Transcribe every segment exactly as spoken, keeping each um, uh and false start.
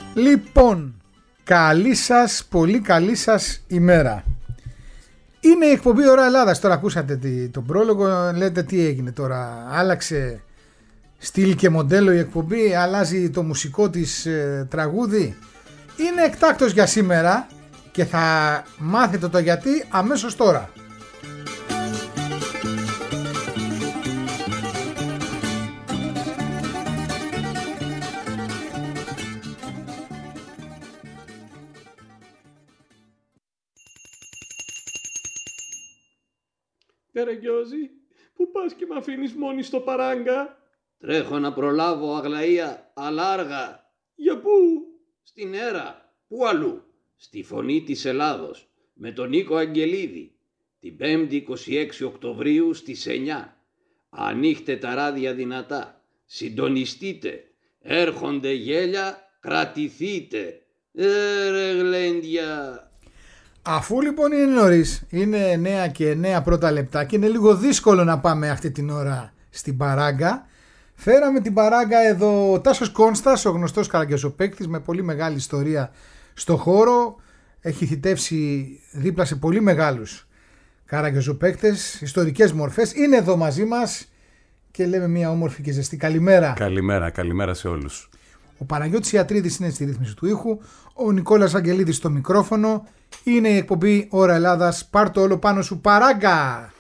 Λοιπόν, καλή σας, πολύ καλή σας ημέρα. Είναι η εκπομπή Ώρα Ελλάδας. Τώρα ακούσατε τον πρόλογο, λέτε τι έγινε τώρα. Άλλαξε στυλ και μοντέλο η εκπομπή, αλλάζει το μουσικό της ε, τραγούδι. Είναι εκτάκτος για σήμερα και θα μάθετε το γιατί αμέσως τώρα. Καραγκιόζη, πού πας και μ' αφήνεις μόνη στο παράγκα? Τρέχω να προλάβω, Αγλαία, αλλά άργα. Για πού? Στην Έρα. Πού αλλού? Στη Φωνή της Ελλάδος, με τον Νίκο Αγγελίδη, την πέμπτη είκοσι έξι Οκτωβρίου στις εννιά. Ανοίχτε τα ράδια δυνατά, συντονιστείτε, έρχονται γέλια, κρατηθείτε. Έρε γλέντια. Αφού λοιπόν είναι νωρίς, είναι εννέα και εννέα πρώτα λεπτά και είναι λίγο δύσκολο να πάμε αυτή την ώρα στην παράγκα, φέραμε την παράγκα εδώ ο Τάσος Κόνστας, ο γνωστός καραγκιόζοπαίκτης με πολύ μεγάλη ιστορία στο χώρο. Έχει θητεύσει δίπλα σε πολύ μεγάλους καραγκιόζοπαίκτες, ιστορικές μορφές. Είναι εδώ μαζί μας και λέμε μια όμορφη και ζεστή καλημέρα. Καλημέρα, καλημέρα σε όλους. Ο Παναγιώτης Ιατρίδης είναι στη ρύθμιση του ήχου, ο Νικόλας Αγγελίδης στο μικρόφωνο. Είναι η εκπομπή Ώρα Ελλάδας. Πάρ' το όλο πάνω σου, παράγκα!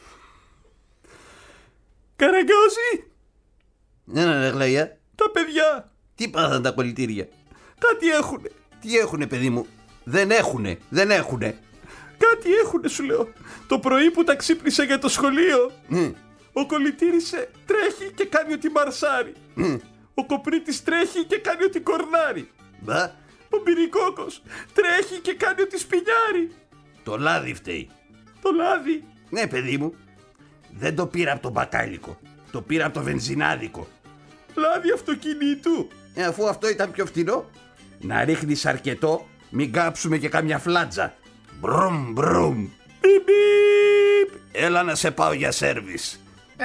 Καραγκιόζη! Ναι, ναι, Αγλαία. Τα παιδιά! Τι πάθαν τα κολλητήρια? Κάτι έχουνε. Τι έχουνε, παιδί μου? Δεν έχουνε, δεν έχουνε. Κάτι έχουνε, σου λέω. Το πρωί που τα ξύπνησα για το σχολείο, Mm. ο κολλητήρης τρέχει και κάνει ότι μαρσάρει. Mm. Ο κοπρίτης τρέχει και κάνει ότι κορνάρει. Μπα, Ο μπυρικόκος τρέχει και κάνει ότι σπινιάρει. το λάδι φταίει. Το λάδι. Ναι, παιδί μου. Δεν το πήρα από το μπακάλικο. Το πήρα από το βενζινάδικο. Λάδι αυτοκινήτου. Ε, αφού αυτό ήταν πιο φτηνό. Να ρίχνεις αρκετό, μην κάψουμε και καμιά φλάτζα. Μπρουμ, μπρουμ. Μπιπ, μπιπ. Έλα να σε πάω για σέρβις.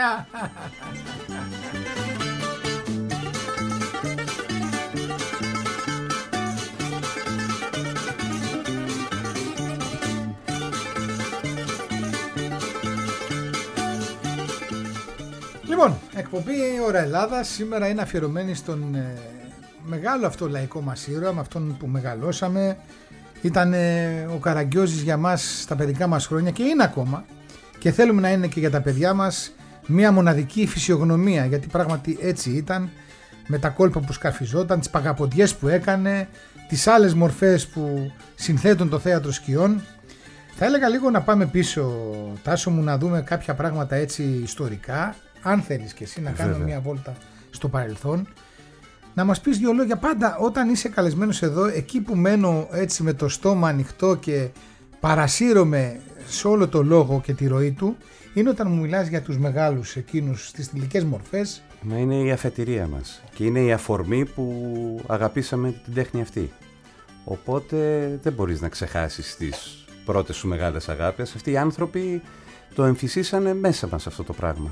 Λοιπόν, εκπομπή Ώρα Ελλάδας σήμερα είναι αφιερωμένη στον ε, μεγάλο αυτό λαϊκό μας ήρωα, με αυτόν που μεγαλώσαμε. Ήταν ε, ο Καραγκιόζης για μας στα παιδικά μας χρόνια και είναι ακόμα, και θέλουμε να είναι και για τα παιδιά μας μια μοναδική φυσιογνωμία, γιατί πράγματι έτσι ήταν, με τα κόλπα που σκαφιζόταν, τις παγαποντιές που έκανε, τις άλλες μορφές που συνθέτουν το θέατρο σκιών. Θα έλεγα λίγο να πάμε πίσω, Τάσο μου, να δούμε κάποια πράγματα έτσι ιστορικά, αν θέλεις και εσύ να κάνουμε μια βόλτα στο παρελθόν, να μας πεις δύο λόγια. Πάντα όταν είσαι καλεσμένος εδώ, εκεί που μένω έτσι με το στόμα ανοιχτό και παρασύρωμαι σε όλο το λόγο και τη ροή του, είναι όταν μου μιλάς για τους μεγάλους εκείνους στις θηλυκές μορφές. Μα είναι η αφετηρία μας και είναι η αφορμή που αγαπήσαμε την τέχνη αυτή. Οπότε δεν μπορείς να ξεχάσεις τις πρώτες σου μεγάλες αγάπες. Αυτοί οι άνθρωποι το εμφυσίσανε μέσα μας αυτό το πράγμα.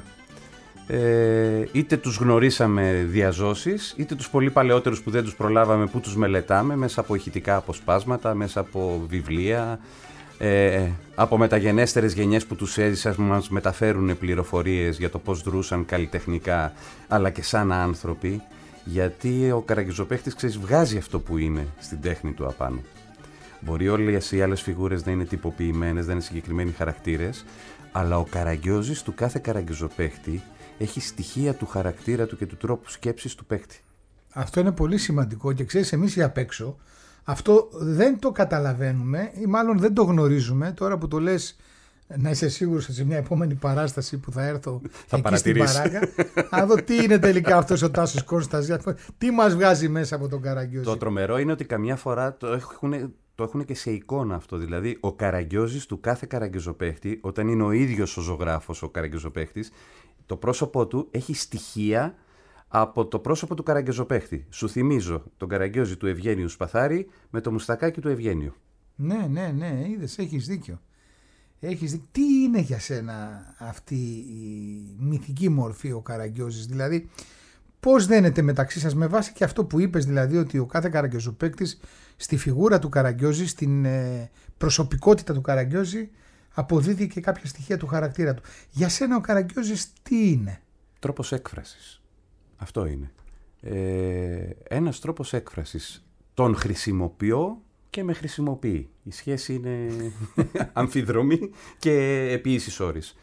Ε, είτε τους γνωρίσαμε διαζώσεις, είτε τους πολύ παλαιότερους που δεν τους προλάβαμε, που τους μελετάμε μέσα από ηχητικά αποσπάσματα, μέσα από βιβλία, ε, από μεταγενέστερες γενιές που τους έζησαν, μας μεταφέρουν πληροφορίες για το πώς δρούσαν καλλιτεχνικά αλλά και σαν άνθρωποι, γιατί ο καραγκιόζοπαίκτης, ξέρεις, βγάζει αυτό που είναι στην τέχνη του απάνω. Μπορεί όλες οι άλλες φιγούρες να είναι τυποποιημένες, δεν είναι συγκεκριμένοι χαρακτήρες, αλλά ο Καραγκιόζης του κάθε καραγκιόζοπαίκτη έχει στοιχεία του χαρακτήρα του και του τρόπου σκέψης του παίκτη. Αυτό είναι πολύ σημαντικό και ξέρεις, εμείς οι απ' έξω αυτό δεν το καταλαβαίνουμε ή μάλλον δεν το γνωρίζουμε. Τώρα που το λες, να είσαι σίγουρος ότι σε μια επόμενη παράσταση που θα έρθω θα εκεί στην παράγκα, να δω τι είναι τελικά αυτός ο Τάσος Κόνστας, τι μας βγάζει μέσα από τον Καραγκιόζη. Το τρομερό είναι ότι καμιά φορά το έχουν, το έχουν και σε εικόνα αυτό. Δηλαδή, ο Καραγκιόζης του κάθε καραγκιόζοπαίκτη, όταν είναι ο ίδιος ο ζωγράφος ο καραγκιόζοπαίκτης, το πρόσωπό του έχει στοιχεία από το πρόσωπο του καραγκιόζοπαίκτη. Σου θυμίζω τον Καραγκιόζη του Ευγένιου Σπαθάρη με το μουστακάκι του Ευγένιου. Ναι, ναι, ναι, είδες, έχεις δίκιο. Έχεις δίκιο. Τι είναι για σένα αυτή η μυθική μορφή ο Καραγκιόζης, δηλαδή πώς δένεται μεταξύ σας με βάση και αυτό που είπες, δηλαδή ότι ο κάθε Καραγκιόζου-παίκτης στη φιγούρα του Καραγκιόζη, στην ε, προσωπικότητα του Καραγκιόζη αποδίδει και κάποια στοιχεία του χαρακτήρα του. Για σένα ο Καραγκιόζης τι είναι? Τρόπος έκφρασης. Αυτό είναι. Ε, ένας τρόπος έκφρασης. Τον χρησιμοποιώ και με χρησιμοποιεί. Η σχέση είναι αμφιδρομή και επί ίσης όρης.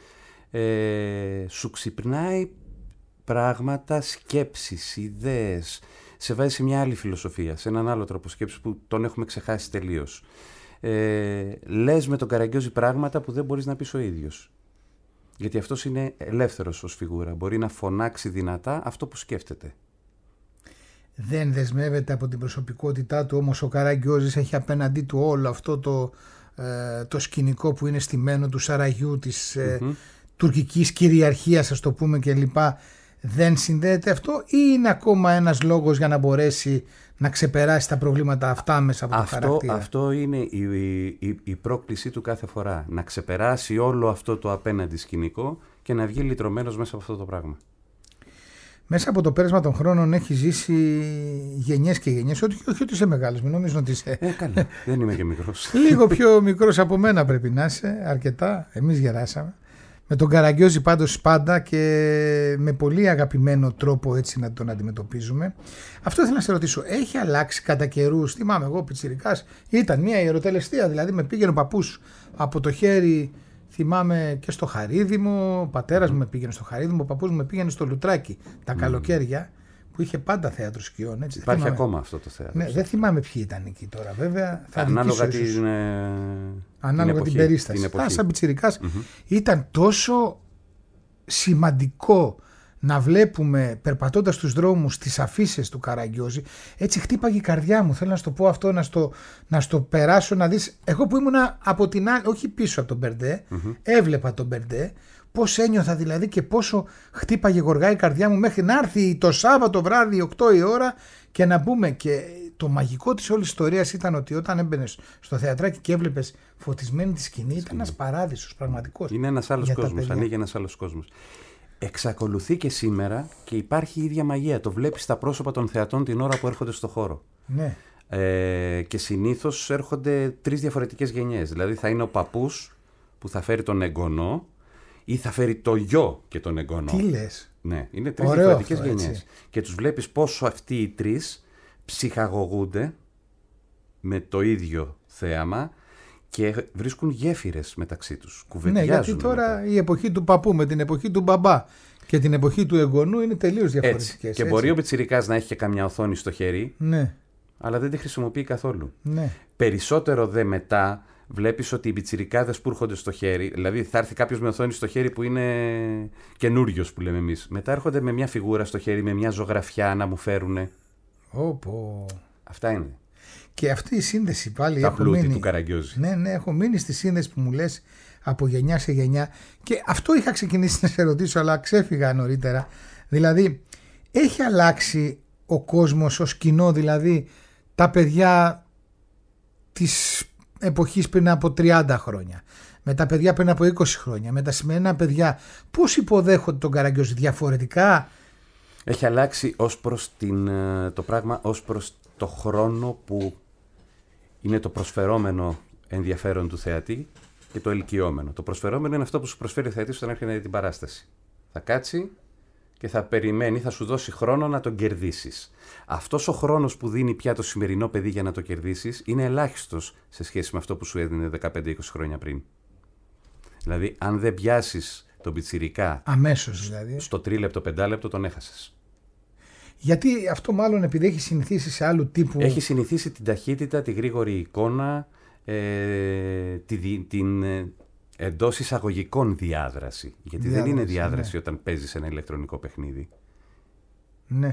Ε, σου ξυπνάει πράγματα, σκέψεις, ιδέες. Σε βάζει σε μια άλλη φιλοσοφία, σε έναν άλλο τρόπο σκέψης που τον έχουμε ξεχάσει τελείως. Ε, λες με τον Καραγκιόζη πράγματα που δεν μπορείς να πεις ο ίδιος. Γιατί αυτός είναι ελεύθερος ως φιγούρα. Μπορεί να φωνάξει δυνατά αυτό που σκέφτεται. Δεν δεσμεύεται από την προσωπικότητά του, όμως ο Καραγκιόζης έχει απέναντί του όλο αυτό το, ε, το σκηνικό που είναι στημένο του σαραγιού, της ε, mm-hmm. τουρκικής κυριαρχίας, ας το πούμε, κλπ. Δεν συνδέεται αυτό ή είναι ακόμα ένας λόγος για να μπορέσει να ξεπεράσει τα προβλήματα αυτά μέσα από το αυτό, χαρακτήρα? Αυτό είναι η, η, η πρόκληση του κάθε φορά. Να ξεπεράσει όλο αυτό το απέναντι σκηνικό και να βγει λυτρωμένος μέσα από αυτό το πράγμα. Μέσα από το πέρασμα των χρόνων έχει ζήσει γενιές και γενιές. Όχι, όχι ότι είσαι μεγάλος, μην νομίζω ότι είσαι. Ε, καλά. Δεν είμαι και μικρός. Λίγο πιο μικρός από μένα πρέπει να είσαι, αρκετά. Εμείς γεράσαμε. Με τον Καραγκιόζη πάντως πάντα και με πολύ αγαπημένο τρόπο έτσι να τον αντιμετωπίζουμε. Αυτό ήθελα να σε ρωτήσω. Έχει αλλάξει κατά καιρούς? Θυμάμαι εγώ πιτσιρικάς. Ήταν μια ιεροτελεστία, δηλαδή με πήγαινε ο παππούς από το χέρι. Θυμάμαι και στο Χαρίδημο, ο πατέρας μου με πήγαινε στο Χαρίδημο, ο παππούς μου με πήγαινε στο Λουτράκι τα mm. καλοκαίρια που είχε πάντα θέατρο σκιών. Έτσι. Υπάρχει θυμάμαι... ακόμα αυτό το θέατρο. Ναι, δεν θυμάμαι ποιοι ήταν εκεί τώρα βέβαια. Θα ανάλογα την, ε... ανάλογα την, την περίσταση. Α, σαν πιτσιρικάς mm-hmm. ήταν τόσο σημαντικό να βλέπουμε περπατώντας τους δρόμους τις αφίσες του Καραγκιόζη. Έτσι χτύπαγε η καρδιά μου. Θέλω να σου το πω αυτό, να στο, να στο περάσω, να δεις. Εγώ που ήμουνα από την άλλη, όχι πίσω από τον Μπερντέ, mm-hmm. έβλεπα τον Μπερντέ, πώς ένιωθα δηλαδή και πόσο χτύπαγε γοργά η καρδιά μου μέχρι να έρθει το Σάββατο βράδυ οκτώ η ώρα και να μπούμε. Και το μαγικό της όλης ιστορίας ήταν ότι όταν έμπαινες στο θεατράκι και έβλεπες φωτισμένη τη σκηνή, ήταν ένας παράδεισος πραγματικός. Είναι ένας άλλος κόσμος, ανοίγει ένας άλλος κόσμος. Εξακολουθεί και σήμερα και υπάρχει η ίδια μαγεία. Το βλέπεις στα πρόσωπα των θεατών την ώρα που έρχονται στο χώρο. Ναι. Ε, και συνήθως έρχονται τρεις διαφορετικές γενιές. Δηλαδή θα είναι ο παππούς που θα φέρει τον εγγονό ή θα φέρει το γιο και τον εγγονό. Τι λες? Ναι, είναι τρεις Ωραίο διαφορετικές αυτό, γενιές. Έτσι. Και τους βλέπεις πόσο αυτοί οι τρεις ψυχαγωγούνται με το ίδιο θέαμα και βρίσκουν γέφυρες μεταξύ τους. Κουβεντιάζουν. Ναι, γιατί τώρα μετά. Η εποχή του παππού με την εποχή του μπαμπά και την εποχή του εγγονού είναι τελείως διαφορετικές. Και έτσι. μπορεί ο πιτσιρικάς να έχει και καμιά οθόνη στο χέρι, ναι. αλλά δεν τη χρησιμοποιεί καθόλου. Ναι. Περισσότερο δε μετά βλέπεις ότι οι πιτσιρικάδες που έρχονται στο χέρι, δηλαδή θα έρθει κάποιος με οθόνη στο χέρι που είναι καινούριος που λέμε εμείς. Μετά έρχονται με μια φιγούρα στο χέρι, με μια ζωγραφιά να μου φέρουνε. Όπο. Αυτά είναι. Και αυτή η σύνδεση πάλι. Τα πλούτη μείνει... του Καραγκιόζη. Ναι, ναι, έχω μείνει στη σύνδεση που μου λες από γενιά σε γενιά. Και αυτό είχα ξεκινήσει να σε ρωτήσω, αλλά ξέφυγα νωρίτερα. Δηλαδή, έχει αλλάξει ο κόσμος ως κοινό, δηλαδή τα παιδιά της εποχής πριν από τριάντα χρόνια, με τα παιδιά πριν από είκοσι χρόνια, με τα σημερινά παιδιά, πώς υποδέχονται τον Καραγκιόζη διαφορετικά? Έχει αλλάξει ως προς την, το πράγμα, ως προς το χρόνο που είναι το προσφερόμενο ενδιαφέρον του θεατή και το ελκυόμενο. Το προσφερόμενο είναι αυτό που σου προσφέρει ο θεατής όταν έρχεται να δει την παράσταση. Θα κάτσει και θα περιμένει, θα σου δώσει χρόνο να τον κερδίσεις. Αυτός ο χρόνος που δίνει πια το σημερινό παιδί για να το κερδίσεις είναι ελάχιστος σε σχέση με αυτό που σου έδινε δεκαπέντε είκοσι χρόνια πριν. Δηλαδή, αν δεν πιάσεις τον πιτσιρικά αμέσως, δηλαδή, στο τρίλεπτο, πεντάλεπτο, τον έχασες. Γιατί αυτό μάλλον επειδή έχει συνηθίσει σε άλλου τύπου. Έχει συνηθίσει την ταχύτητα, τη γρήγορη εικόνα, ε, τη, την ε, εντός εισαγωγικών διάδραση. Γιατί διάδραση, δεν είναι διάδραση, ναι, όταν παίζεις ένα ηλεκτρονικό παιχνίδι. Ναι.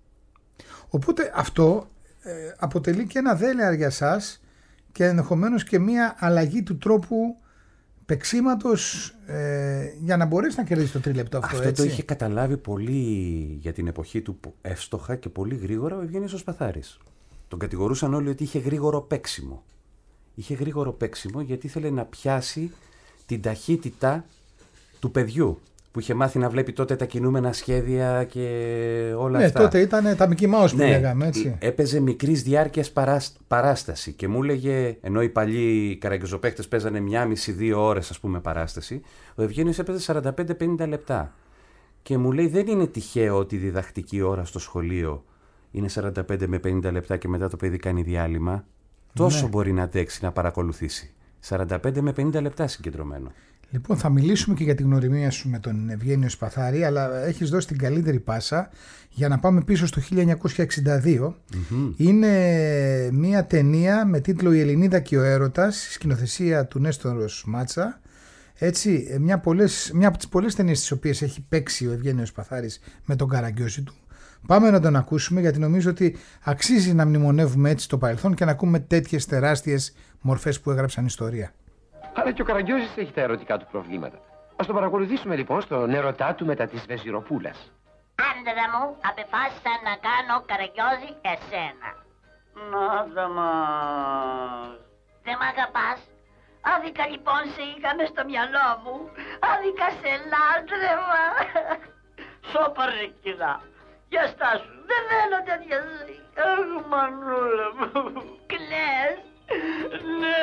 Οπότε αυτό ε, αποτελεί και ένα δέλεαρ για σας και ενδεχομένως και μια αλλαγή του τρόπου παίξηματος ε, για να μπορέσει να κερδίσει το τρίλεπτο αυτό. Αυτό έτσι. Το είχε καταλάβει πολύ για την εποχή του εύστοχα και πολύ γρήγορα ο Ευγένιος ο Σπαθάρης. Τον κατηγορούσαν όλοι ότι είχε γρήγορο παίξιμο. Είχε γρήγορο παίξιμο γιατί ήθελε να πιάσει την ταχύτητα του παιδιού που που είχε μάθει να βλέπει τότε τα κινούμενα σχέδια και όλα ναι, αυτά. Ναι, τότε ήταν τα Mickey Mouse που ναι, λέγαμε, έτσι. Έπαιζε μικρής διάρκειας παράσταση και μου έλεγε, ενώ οι παλιοί καραγκιόζοπαίχτες παίζανε μία μισή δύο ώρες ας πούμε παράσταση, ο Ευγένιος έπαιζε σαράντα πέντε πενήντα λεπτά. Και μου λέει δεν είναι τυχαίο ότι η διδακτική ώρα στο σχολείο είναι σαράντα πέντε με πενήντα λεπτά και μετά το παιδί κάνει διάλειμμα. Τόσο ναι. μπορεί να αντέξει να παρακολουθήσει. σαράντα πέντε με πενήντα λεπτά συγκεντρωμένο. Λοιπόν, θα μιλήσουμε και για την γνωριμία σου με τον Ευγένιο Σπαθάρη, αλλά έχεις δώσει την καλύτερη πάσα για να πάμε πίσω στο χίλια εννιακόσια εξήντα δύο. Mm-hmm. Είναι μια ταινία με τίτλο «Η Ελληνίδα και ο Έρωτας», σκηνοθεσία του Νέστορος Μάτσα. Έτσι, μια, πολλές, μια από τις πολλές ταινίες τις οποίες έχει παίξει ο Ευγένιος Σπαθάρης με τον Καραγκιόζη του. Πάμε να τον ακούσουμε, γιατί νομίζω ότι αξίζει να μνημονεύουμε έτσι το παρελθόν και να ακούμε τέτοιες τεράστιες μορφές που έγραψαν ιστορία. Αλλά και ο Καραγκιόζης έχει τα ερωτικά του προβλήματα. Ας τον παρακολουθήσουμε λοιπόν στον ερωτά του μετά της Βεζιροπούλας. Άντρα μου, απεφάσισα να κάνω Καραγκιόζη εσένα. Να δε μας. Δεν μ' αγαπάς? Άδικα λοιπόν σε είχα μες στο μυαλό μου. Άδικα σε λάτρευα. Σώπα ρε κυρά. Για στάσου. Δεν θέλω τέτοια ζωή. Αχ μανούλα μου. Κλαις. Ναι.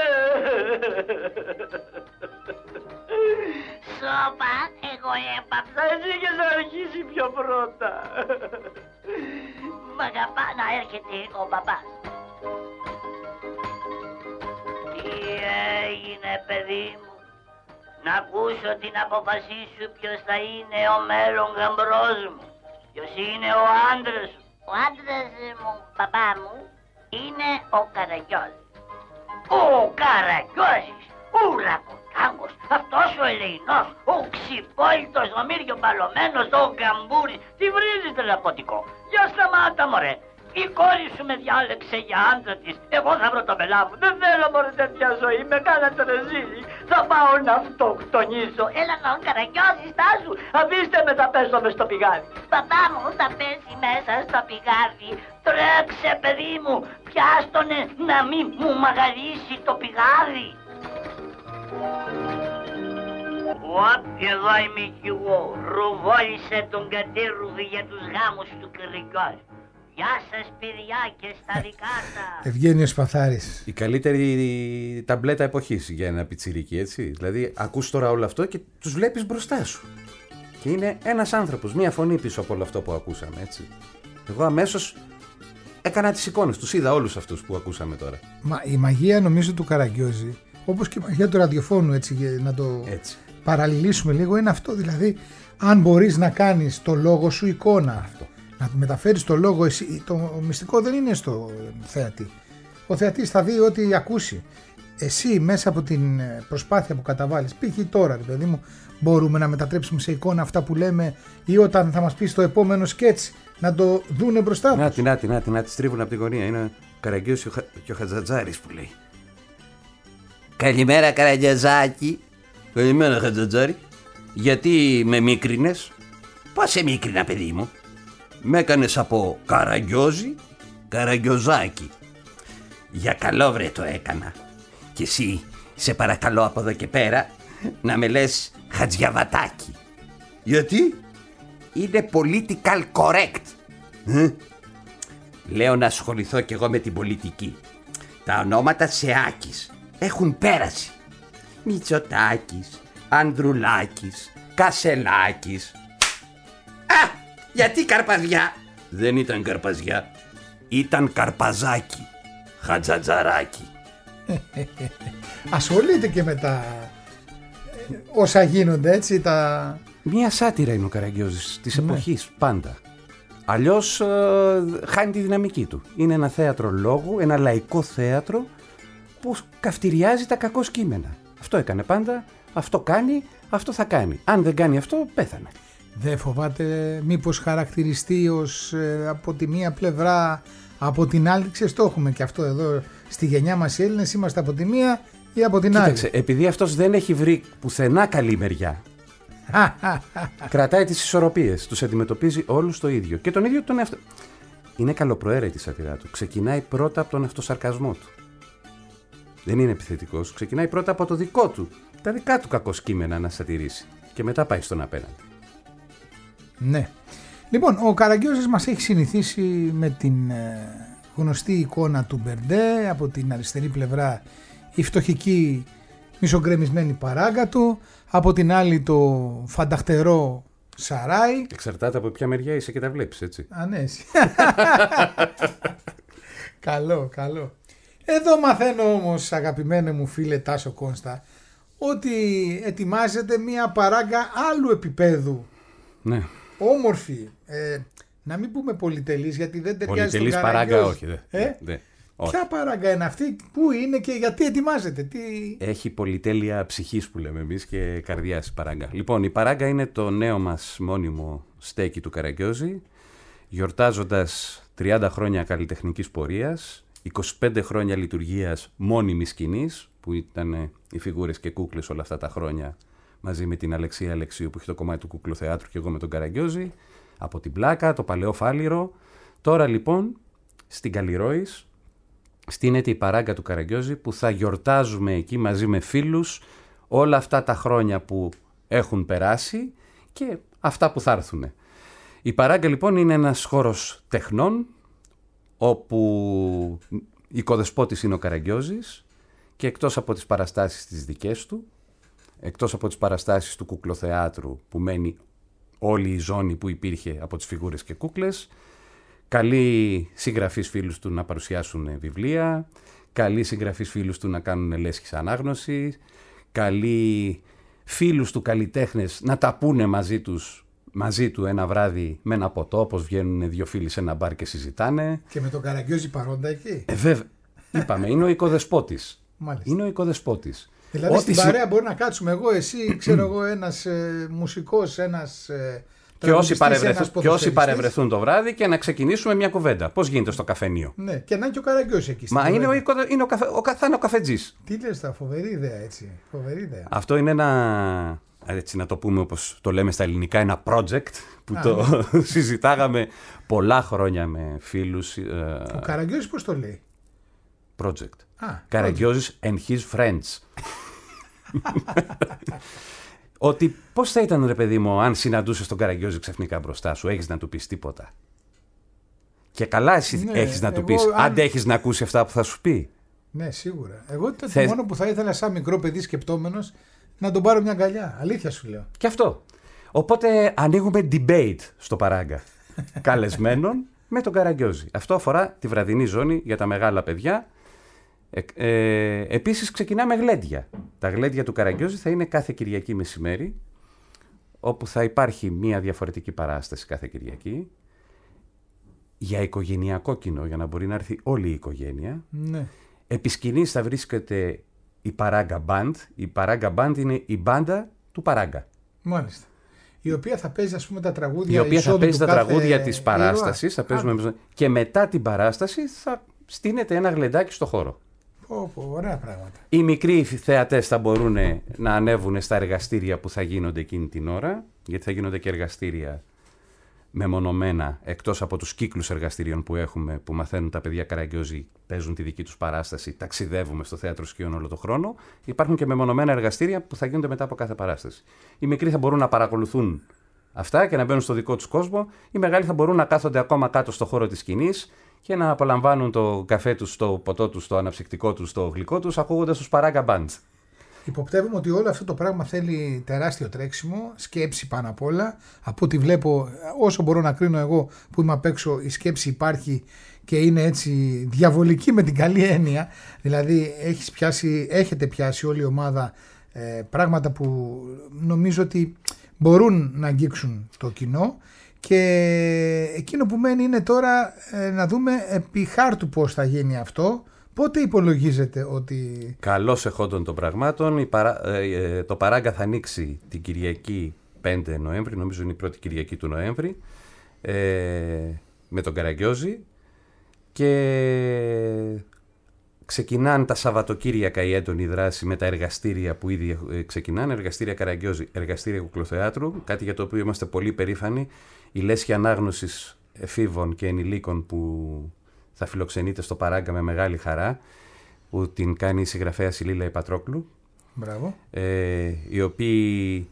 Σώπα, εγώ έπαψα. Εσύ είχες αρχίσει πιο πρώτα. Μ' αγαπά να έρχεται ο μπαμπάς. Τι έγινε παιδί μου? Να ακούσω την απόφασή σου ποιος θα είναι ο μέλλον γαμπρός μου. Ποιος είναι ο άντρας σου? Ο άντρας μου, παπά μου, είναι ο Καραγκιόζης. Ο Καραγκιόζης, ο Ραποτάγκος, αυτός ο ελεηνός, ο ξυπόλυτος, ο μύριο μπαλωμένος, ο γαμπούρης. Τι βρίζεις τραποτικό? Για σταμάτα μωρέ. Η κόρη σου με διάλεξε για άντρα της. Εγώ θα βρω το μελά μου. Δεν θέλω μωρέ τέτοια ζωή. Με κάνατε ρεζίλι. Θα πάω να αυτοκτονήσω. Έλα να Καραγκιόζη, στάσου. Αφήστε με, θα πέσω μες στο πηγάδι. Παπά μου θα πέσει μέσα στο πηγάδι. Τρέξε παιδί μου. Πιάστονε να μην μου μαγαλίσει το πηγάδι. Οπ, εδώ είμαι κι εγώ. Ρουβόλησε τον κατήρουδη για τους γάμους του Καραγκιόζη. Γεια σας παιδιά και στα δικά σας. Ευγένιος Σπαθάρης. Η καλύτερη ταμπλέτα εποχής για ένα πιτσιρίκι, έτσι. Δηλαδή ακούς τώρα όλο αυτό και τους βλέπεις μπροστά σου. Και είναι ένας άνθρωπος, μία φωνή πίσω από όλο αυτό που ακούσαμε, έτσι. Εγώ αμέσως έκανα τις εικόνες, τους είδα όλους αυτούς που ακούσαμε τώρα. Μα η μαγεία νομίζω του Καραγκιόζη, όπως και η μαγεία του ραδιοφώνου, έτσι, για να το έτσι παραλληλήσουμε λίγο, είναι αυτό. Δηλαδή, αν μπορείς να κάνεις το λόγο σου εικόνα, αυτό. Να μεταφέρεις το λόγο εσύ, το μυστικό δεν είναι στο θεατή. Ο θεατής θα δει ό,τι ακούσει. Εσύ μέσα από την προσπάθεια που καταβάλεις, π.χ. τώρα, παιδί μου, μπορούμε να μετατρέψουμε σε εικόνα αυτά που λέμε, ή όταν θα μας πεις το επόμενο σκέτς να το δούνε μπροστά τους. Να τη, να τη, να τη, να τη στρίβουν από την γωνία. Είναι ο Καραγκιόζης και ο Χατζατζάρης που λέει. Καλημέρα Καραγκιόζάκη. Καλημέρα Χατζατζάρη. Γιατί με μίκρινες? Πώς σε μίκρινα παιδί μου? Με έκανες από Καραγκιόζη, Καραγκιόζάκη. Για καλό βρε το έκανα. Και εσύ σε παρακαλώ από εδώ και πέρα να με λες Χατζιαβατάκη. Γιατί? Είναι political correct. Ε? Λέω να ασχοληθώ κι εγώ με την πολιτική. Τα ονόματα Σεάκης έχουν πέρασει. Μητσοτάκης, Ανδρουλάκης, Κασελάκης. Α! Γιατί Καρπαζιά? Δεν ήταν Καρπαζιά. Ήταν Καρπαζάκι. Χατζατζαράκι. Ασχολείται και με τα όσα γίνονται, έτσι, τα... Μία σάτυρα είναι ο Καραγκιόζης της εποχής, πάντα. Αλλιώς ε, χάνει τη δυναμική του. Είναι ένα θέατρο λόγου, ένα λαϊκό θέατρο που καυτηριάζει τα κακό κείμενα. Αυτό έκανε πάντα, αυτό κάνει, αυτό θα κάνει. Αν δεν κάνει αυτό, πέθανε. Δεν φοβάται μήπως χαρακτηριστεί ως ε, από τη μία πλευρά, από την άλλη? Ξέρεις, το έχουμε και αυτό εδώ στη γενιά μας οι Έλληνες, είμαστε από τη μία ή από την Κοίταξε, άλλη. επειδή αυτός δεν έχει βρει πουθενά καλή μεριά, κρατάει τις ισορροπίες, τους αντιμετωπίζει όλους το ίδιο και τον ίδιο τον εαυτό. Είναι καλοπροαίρετη η σατυρά του. Ξεκινάει πρώτα από τον αυτοσαρκασμό του. Δεν είναι επιθετικός, ξεκινάει πρώτα από το δικό του, τα δικά του κακό κείμενα να σατυρήσει και μετά πάει στον απέναντι. Ναι. Λοιπόν, ο Καραγκιόζης μας έχει συνηθίσει με την ε, γνωστή εικόνα του Μπερντέ, από την αριστερή πλευρά η φτωχική μισογκρεμισμένη παράγκα του, από την άλλη το φανταχτερό σαράι. Εξαρτάται από ποια μεριά είσαι και τα βλέπεις, έτσι. Α, ναι, εσύ. Καλό, καλό. Εδώ μαθαίνω όμως, αγαπημένε μου φίλε Τάσο Κόνστα, ότι ετοιμάζεται μια παράγκα άλλου επίπεδου. Ναι. Όμορφη. Ε, να μην πούμε πολυτελής, γιατί δεν ταιριάζει στον Πολυτελής Καραγκιόζη. παράγκα, όχι. Δε, Ε? δε, Ποια παράγκα είναι αυτή, πού είναι και γιατί ετοιμάζεται, τι... Έχει πολυτέλεια ψυχής που λέμε εμείς και καρδιάς η παράγκα. Λοιπόν, η παράγκα είναι το νέο μας μόνιμο στέκι του Καραγκιόζη, γιορτάζοντας τριάντα χρόνια καλλιτεχνικής πορείας, είκοσι πέντε χρόνια λειτουργίας μόνιμης σκηνής, που ήταν οι φιγούρες και κούκλες όλα αυτά τα χρόνια, μαζί με την Αλεξία Αλεξίου που έχει το κομμάτι του κουκλοθεάτρου και εγώ με τον Καραγκιόζη, από την Πλάκα, το Παλαιό Φάληρο. Τώρα λοιπόν στην Καλλιρόης στείνεται η παράγκα του Καραγκιόζη, που θα γιορτάζουμε εκεί μαζί με φίλους όλα αυτά τα χρόνια που έχουν περάσει και αυτά που θα έρθουν. Η παράγκα λοιπόν είναι ένας χώρος τεχνών, όπου οικοδεσπότης είναι ο Καραγκιόζης, και εκτός από τις παραστάσεις τις δικές του, εκτός από τις παραστάσεις του κουκλοθεάτρου που μένει όλη η ζώνη που υπήρχε από τις φιγούρες και κούκλες, καλοί συγγραφείς φίλους του να παρουσιάσουν βιβλία, καλοί συγγραφείς φίλους του να κάνουν λέσχης ανάγνωση, καλοί φίλους του καλλιτέχνες να τα πούνε μαζί τους, μαζί του ένα βράδυ με ένα ποτό, όπως βγαίνουν δύο φίλοι σε ένα μπαρ και συζητάνε. Και με τον Καραγκιόζη παρόντα εκεί. Ε, βέβαια. Είπαμε, είναι ο οικοδεσπότης. Μάλιστα. Είναι ο οικοδεσπότης. Δηλαδή Ό,τι στην συ... παρέα μπορεί να κάτσουμε εγώ, εσύ, ξέρω εγώ, ένας ε, μουσικός, ένας ε, και όσοι, ένας και όσοι παρευρεθούν το βράδυ και να ξεκινήσουμε μια κουβέντα. Πώς γίνεται στο καφενείο. Ναι, και να είναι και ο Καραγκιόζης εκεί. Μα είναι ο, είναι ο, καφε, ο, θα είναι ο καφετζής. Τι λες τα, φοβερή ιδέα έτσι. Φοβερή ιδέα. Αυτό είναι ένα, έτσι να το πούμε όπως το λέμε στα ελληνικά, ένα project που Α, το ναι. συζητάγαμε πολλά χρόνια με φίλους. Ο Καραγκιόζης πώς το λέει? Project. Α, Καραγκιόζης and his friends. Ότι πώς θα ήταν, ρε παιδί μου, αν συναντούσες τον Καραγκιόζη ξαφνικά μπροστά σου, έχεις να του πεις τίποτα? Και καλά εσύ ναι, έχεις να του πεις, αν... αντέχεις να ακούσει αυτά που θα σου πει. Ναι, σίγουρα. Εγώ το Θες... μόνο που θα ήθελα σαν μικρό παιδί σκεπτόμενος να τον πάρω μια αγκαλιά. Αλήθεια σου λέω. Και αυτό. Οπότε ανοίγουμε debate στο παράγκα καλεσμένων με τον Καραγκιόζη. Αυτό αφορά τη βραδινή ζώνη για τα μεγάλα παιδιά. Ε, ε, επίσης ξεκινάμε γλέντια. Τα γλέντια του Καραγκιόζη θα είναι κάθε Κυριακή μεσημέρι, όπου θα υπάρχει μία διαφορετική παράσταση κάθε Κυριακή για οικογενειακό κοινό, για να μπορεί να έρθει όλη η οικογένεια. Ναι. Επί σκηνής θα βρίσκεται η Παράγκα Band. Η Παράγκα Band είναι η μπάντα του Παράγκα. Μάλιστα. Η οποία θα παίζει, ας πούμε, τα τραγούδια. Η οποία θα παίζει τα κάθε... τραγούδια της παράστασης. Θα παίζουμε... Και μετά την παράσταση θα στείνεται ένα γλεντάκι στο χώρο. Πω, πω, ωραία πράγματα. Οι μικροί θεατές θα μπορούν να ανέβουν στα εργαστήρια που θα γίνονται εκείνη την ώρα, γιατί θα γίνονται και εργαστήρια μεμονωμένα, εκτός από τους κύκλους εργαστηρίων που έχουμε, που μαθαίνουν τα παιδιά Καραγκιόζη, παίζουν τη δική τους παράσταση, ταξιδεύουμε στο θέατρο σκιών όλο τον χρόνο. Υπάρχουν και μεμονωμένα εργαστήρια που θα γίνονται μετά από κάθε παράσταση. Οι μικροί θα μπορούν να παρακολουθούν αυτά και να μπαίνουν στο δικό τους κόσμο. Οι μεγάλοι θα μπορούν να κάθονται ακόμα κάτω στο χώρο της σκηνής και να απολαμβάνουν το καφέ τους, το ποτό τους, το αναψυκτικό τους, το γλυκό τους, ακούγοντας τους Παράγκα Band. Υποπτεύουμε ότι όλο αυτό το πράγμα θέλει τεράστιο τρέξιμο, σκέψη πάνω απ' όλα. Από ό,τι βλέπω, όσο μπορώ να κρίνω εγώ που είμαι απ' έξω, η σκέψη υπάρχει και είναι έτσι διαβολική με την καλή έννοια. Δηλαδή έχεις πιάσει, έχετε πιάσει όλη η ομάδα ε, πράγματα που νομίζω ότι μπορούν να αγγίξουν το κοινό. Και εκείνο που μένει είναι τώρα ε, να δούμε επί χάρτου πώς θα γίνει αυτό. Πότε υπολογίζετε ότι... Καλώς εχόντων των πραγμάτων, η παρά, ε, το Παράγκα θα ανοίξει την Κυριακή πέντε Νοέμβρη, νομίζω είναι η πρώτη Κυριακή του Νοέμβρη, ε, με τον Καραγκιόζη, και ξεκινάνε τα Σαββατοκύριακα η έντονη δράση με τα εργαστήρια που ήδη ξεκινάνε, εργαστήρια Καραγκιόζη, εργαστήρια κουκλοθεάτρου, κάτι για το οποίο είμαστε πολύ περήφανοι, η λέσχη ανάγνωσης εφήβων και ενηλίκων που θα φιλοξενείται στο Παράγκα με μεγάλη χαρά, που την κάνει η συγγραφέας η Λίλα Πατρόκλου, Μπράβο. ε, οι οποίοι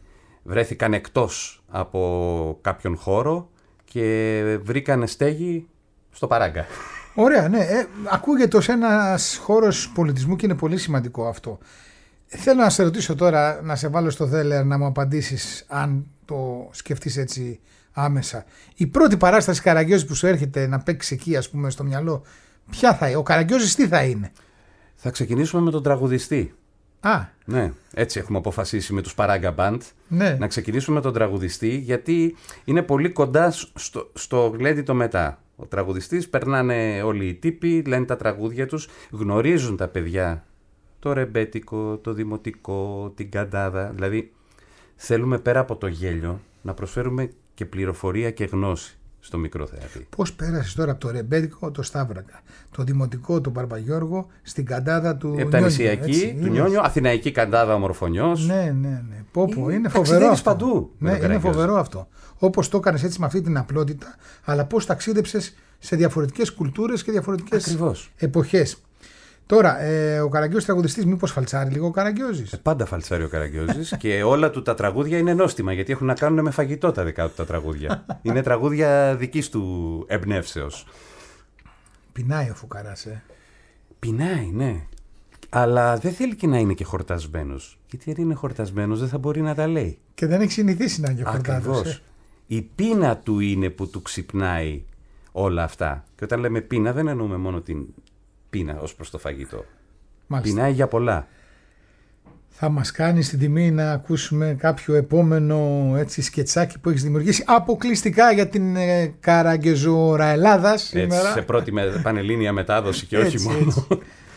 βρέθηκαν εκτός από κάποιον χώρο και βρήκανε στέγη στο Παράγκα. Ωραία, ναι. Ε, ακούγεται ως ένας χώρος πολιτισμού και είναι πολύ σημαντικό αυτό. Θέλω να σε ρωτήσω τώρα, να σε βάλω στο δέλεαρ να μου απαντήσεις, αν το σκεφτείς έτσι άμεσα. Η πρώτη παράσταση Καραγκιόζη που σου έρχεται να παίξει εκεί, ας πούμε, στο μυαλό, ποια θα είναι? Ο Καραγκιόζης τι θα είναι? Θα ξεκινήσουμε με τον τραγουδιστή. Α. Ναι, έτσι έχουμε αποφασίσει με τους Παράγκα Band. Ναι. Να ξεκινήσουμε με τον τραγουδιστή, γιατί είναι πολύ κοντά στο, στο γλέντι το μετά. Ο τραγουδιστής, περνάνε όλοι οι τύποι, λένε τα τραγούδια τους, γνωρίζουν τα παιδιά το ρεμπέτικο, το δημοτικό, την καντάδα. Δηλαδή θέλουμε πέρα από το γέλιο να προσφέρουμε και πληροφορία και γνώση στο μικρό θεατή. Πώς πέρασες τώρα από το ρεμπέτικο, το Σταύρακα, το δημοτικό, τον Παρπαγιώργο, στην καντάδα του Νιόνιου? Επτανησιακή του Νιόνιου, αθηναϊκή καντάδα Ομορφωνιός. Ναι, ναι, ναι. Πω, πω, είναι, είναι φοβερό αυτό. Παντού, ναι, είναι φοβερό αυτό. Όπως το έκανες έτσι με αυτή την απλότητα, αλλά πώς ταξίδεψες σε διαφορετικές κουλτούρες και διαφορετικές Ακριβώς. εποχές. Τώρα, ε, ο Καραγκιόζης τραγουδιστής, μήπως φαλτσάρει λίγο ο Καραγκιόζης? Ε, πάντα φαλτσάρει ο Καραγκιόζης και όλα του τα τραγούδια είναι νόστιμα, γιατί έχουν να κάνουν με φαγητό τα δικά του τα τραγούδια. Είναι τραγούδια δικής του εμπνεύσεως. Πεινάει ο φουκαράς, ε. Πεινάει, ναι. Αλλά δεν θέλει και να είναι και χορτασμένος. Γιατί αν είναι χορτασμένος δεν θα μπορεί να τα λέει. Και δεν έχει συνηθίσει να είναι και χορτασμένος. Ακριβώς. Ε. Η πείνα του είναι που του ξυπνάει όλα αυτά. Και όταν λέμε πείνα δεν εννοούμε μόνο την πείνα ως προς το φαγητό. Μάλιστα. Πεινάει για πολλά. Θα μας κάνεις την τιμή να ακούσουμε κάποιο επόμενο έτσι, σκετσάκι που έχεις δημιουργήσει αποκλειστικά για την ε, Καραγκιόζωρα Ελλάδα σήμερα. Έτσι, σε πρώτη με, πανελλήνια μετάδοση και όχι έτσι, μόνο. Έτσι.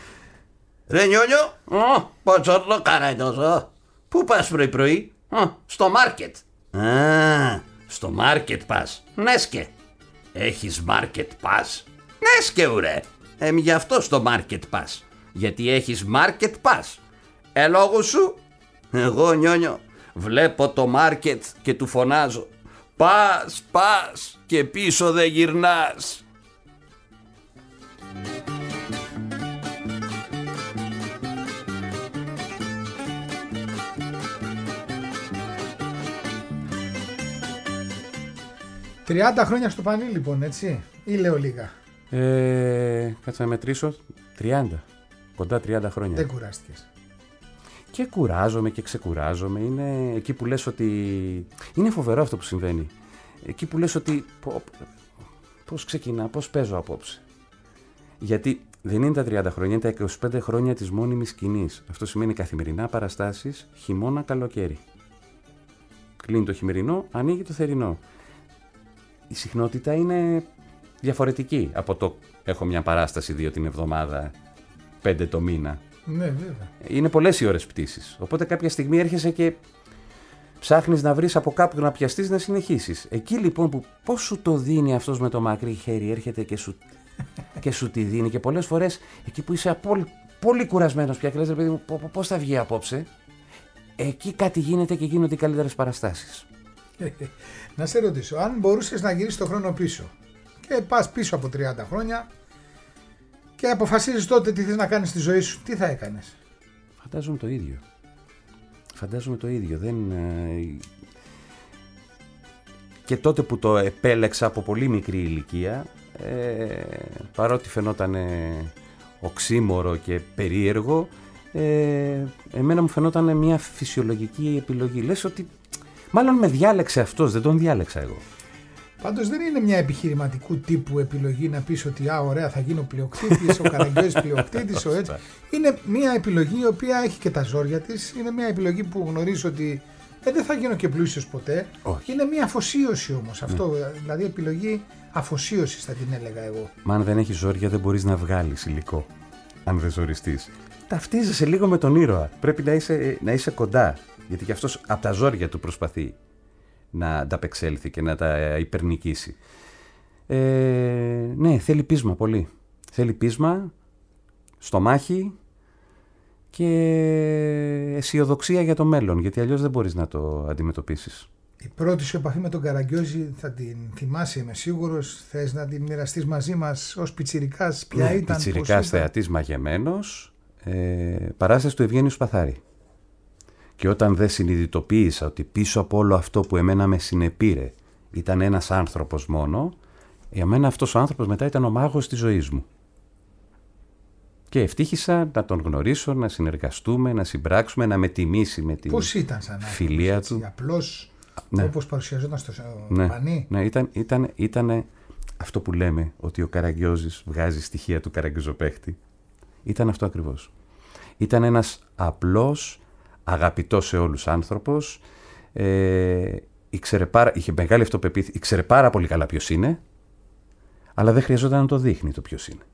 Ρε Νιόνιο, πατσόρλο Καραγκιόζο. Πού πας πρωί πρωί? Στο μάρκετ. Α, στο μάρκετ πας. Νέσκε. Έχεις μάρκετ πας? Νέσκε ουρέ. Ε, γι' αυτό στο μάρκετ πας. Γιατί έχεις μάρκετ πας. Ε, λόγω σου. Εγώ, Νιόνιο, βλέπω το μάρκετ και του φωνάζω. Πας, πας και πίσω δεν γυρνάς. τριάντα χρόνια στο πανί λοιπόν, έτσι, ή λέω λίγα? Ε, κάτσε να μετρήσω. τριάντα. Κοντά τριάντα χρόνια. Δεν κουράστηκες? Και κουράζομαι και ξεκουράζομαι. Είναι εκεί που λες ότι... Είναι φοβερό αυτό που συμβαίνει. Εκεί που λες ότι... Πώς ξεκινά, πώς παίζω απόψε. Γιατί δεν είναι τα τριάντα χρόνια, είναι τα είκοσι πέντε χρόνια της μόνιμης σκηνής. Αυτό σημαίνει καθημερινά παραστάσεις, χειμώνα, καλοκαίρι. Κλείνει το χειμερινό, ανοίγει το θερινό. Η συχνότητα είναι διαφορετική από το έχω μια παράσταση δύο την εβδομάδα, πέντε το μήνα. Ναι, βέβαια. Είναι πολλές οι ώρες πτήσης. Οπότε κάποια στιγμή έρχεσαι και ψάχνεις να βρεις από κάπου να πιαστείς να συνεχίσεις. Εκεί λοιπόν που πώς σου το δίνει αυτός με το μακρύ χέρι, έρχεται και σου, και σου τη δίνει. Και πολλές φορές εκεί που είσαι πολύ, πολύ κουρασμένος πια και λες, ρε παιδί μου, πώς θα βγει απόψε, εκεί κάτι γίνεται και γίνονται οι καλύτερες παραστάσεις. Να σε ρωτήσω, αν μπορούσες να γυρίσεις το χρόνο πίσω και πας πίσω από τριάντα χρόνια και αποφασίζεις τότε τι θες να κάνεις στη ζωή σου, τι θα έκανες? Φαντάζομαι το ίδιο. Φαντάζομαι το ίδιο. Δεν... Και τότε που το επέλεξα από πολύ μικρή ηλικία, ε, παρότι φαινόταν οξύμορο και περίεργο, ε, εμένα μου φαινόταν μια φυσιολογική επιλογή. Λες ότι μάλλον με διάλεξε αυτός, δεν τον διάλεξα εγώ. Πάντως δεν είναι μια επιχειρηματικού τύπου επιλογή να πεις ότι α, ωραία, θα γίνω πλειοκτήτης, ο Καραγκιόζης πλειοκτήτης, ο έτσι. Είναι μια επιλογή η οποία έχει και τα ζόρια της. Είναι μια επιλογή που γνωρίζεις ότι ε, δεν θα γίνω και πλούσιος ποτέ. Όχι. Είναι μια αφοσίωση όμως. Ναι. Αυτό, δηλαδή επιλογή αφοσίωσης θα την έλεγα εγώ. Μα αν δεν έχεις ζόρια δεν μπορείς να βγάλεις υλικό. Αν δεν ζοριστείς. Ταυτίζεσαι λίγο με τον ήρωα. Πρέπει να είσαι, να είσαι κοντά. Γιατί και αυτός από τα ζόρια του προσπαθεί να ανταπεξέλθει και να τα υπερνικήσει. Ε, ναι, θέλει πείσμα πολύ. Θέλει πείσμα, στομάχι και αισιοδοξία για το μέλλον, γιατί αλλιώς δεν μπορείς να το αντιμετωπίσεις. Η πρώτη σου επαφή με τον Καραγκιόζη θα την θυμάσαι, είμαι σίγουρος. Θες να την μοιραστείς μαζί μας ως πιτσιρικάς? Ποια ναι, ήταν? Πιτσιρικάς θεατής μαγεμένος, ε, παράσταση του Ευγένιου Σπαθάρη. Και όταν δεν συνειδητοποίησα ότι πίσω από όλο αυτό που εμένα με συνεπήρε ήταν ένας άνθρωπος μόνο, για μένα αυτός ο άνθρωπος μετά ήταν ο μάγος της ζωής μου. Και ευτύχησα να τον γνωρίσω, να συνεργαστούμε, να συμπράξουμε, να με τιμήσει με την Πώς ήταν σαν φιλία άνθρωπος, του. Απλώς, ναι. όπως παρουσιαζόταν στο ναι. πανί. Ναι, ήταν, ήταν, ήταν αυτό που λέμε ότι ο Καραγκιόζης βγάζει στοιχεία του καραγκιόζοπαίχτη. Ήταν αυτό ακριβώς. Ήταν ένας απλός, αγαπητός σε όλους άνθρωπος, ε, ήξερε πάρα, είχε μεγάλη αυτοπεποίθηση, ήξερε πάρα πολύ καλά ποιος είναι, αλλά δεν χρειαζόταν να το δείχνει το ποιος είναι.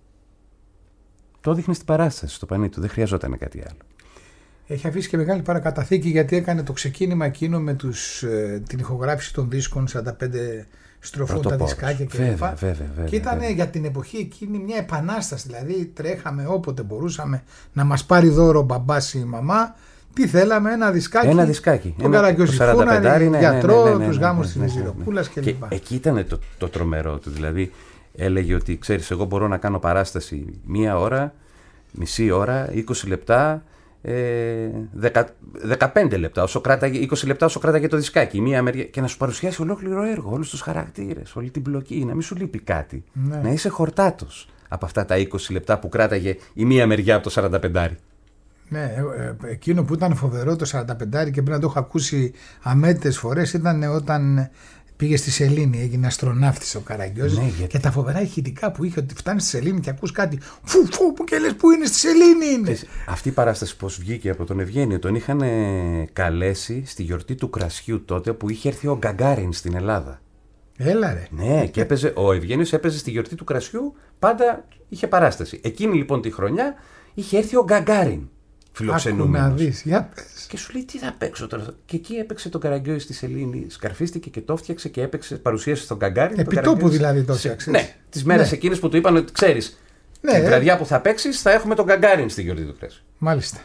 Το δείχνει στην παράσταση, στο πανί του, δεν χρειαζόταν κάτι άλλο. Έχει αφήσει και μεγάλη παρακαταθήκη γιατί έκανε το ξεκίνημα εκείνο με τους, ε, την ηχογράφηση των δίσκων σαράντα πέντε στροφών, τα δισκάκια κλπ. Βέβαια, βέβαια, βέβαια, και ήταν βέβαια. για την εποχή εκείνη μια επανάσταση. Δηλαδή τρέχαμε όποτε μπορούσαμε να μας πάρει δώρο ο μπαμπάς ή η μαμά. Τι θέλαμε, ένα δισκάκι. Ένα δισκάκι. Τον Καραγκιόζη Φούναρη, ναι, γιατρό, ναι, ναι, ναι, τους ναι, γάμους ναι, της ναι, ναι, ναι. Βεζιροπούλας κλπ. Και εκεί ήταν το, το τρομερό του. Δηλαδή έλεγε ότι ξέρεις, εγώ μπορώ να κάνω παράσταση μία ώρα, μισή ώρα, είκοσι λεπτά, ε, δεκα, δεκαπέντε λεπτά, όσο κράταγε, είκοσι λεπτά όσο κράταγε το δισκάκι. Μία μεριά, και να σου παρουσιάσει ολόκληρο έργο, όλους τους χαρακτήρες, όλη την πλοκή, να μην σου λείπει κάτι. Ναι. Να είσαι χορτάτος από αυτά τα είκοσι λεπτά που κράταγε η μία μεριά από το σαράντα πέντε. Ναι, ε, εκείνο που ήταν φοβερό το σαράντα πέντε και πρέπει να το έχω ακούσει αμέτρητες φορές ήταν όταν πήγε στη Σελήνη, έγινε αστροναύτης ο Καραγκιόζης, ναι, γιατί... και τα φοβερά ηχητικά που είχε ότι φτάνει στη Σελήνη και ακούς κάτι φου φου που και λες που είναι στη Σελήνη είναι. Και αυτή η παράσταση πώς βγήκε από τον Ευγένιο, τον είχαν καλέσει στη γιορτή του κρασιού τότε που είχε έρθει ο Γκαγκάριν στην Ελλάδα. Έλα ρε. Ναι, και έπαιζε, ο Ευγένιος έπαιζε στη γιορτή του κρασιού, πάντα είχε παράσταση. Εκείνη λοιπόν τη χρονιά είχε έρθει ο Γκαγκάριν. Φιλοξενούμενος. Άκου να δεις, για πες. Και σου λέει τι θα παίξω τώρα. Και εκεί έπαιξε το Καραγκιόζη στη Σελήνη, σκαρφίστηκε και το φτιάξε και έπαιξε, παρουσίασε στον Γκαγκάριν. Επί τόπου δηλαδή το φτιάξε. Ναι, τις μέρες ναι. εκείνες που του είπαν ότι ξέρεις, ναι, τη βραδιά που θα παίξεις θα έχουμε τον Γκαγκάριν στη γιορτή του κρασιού. Μάλιστα.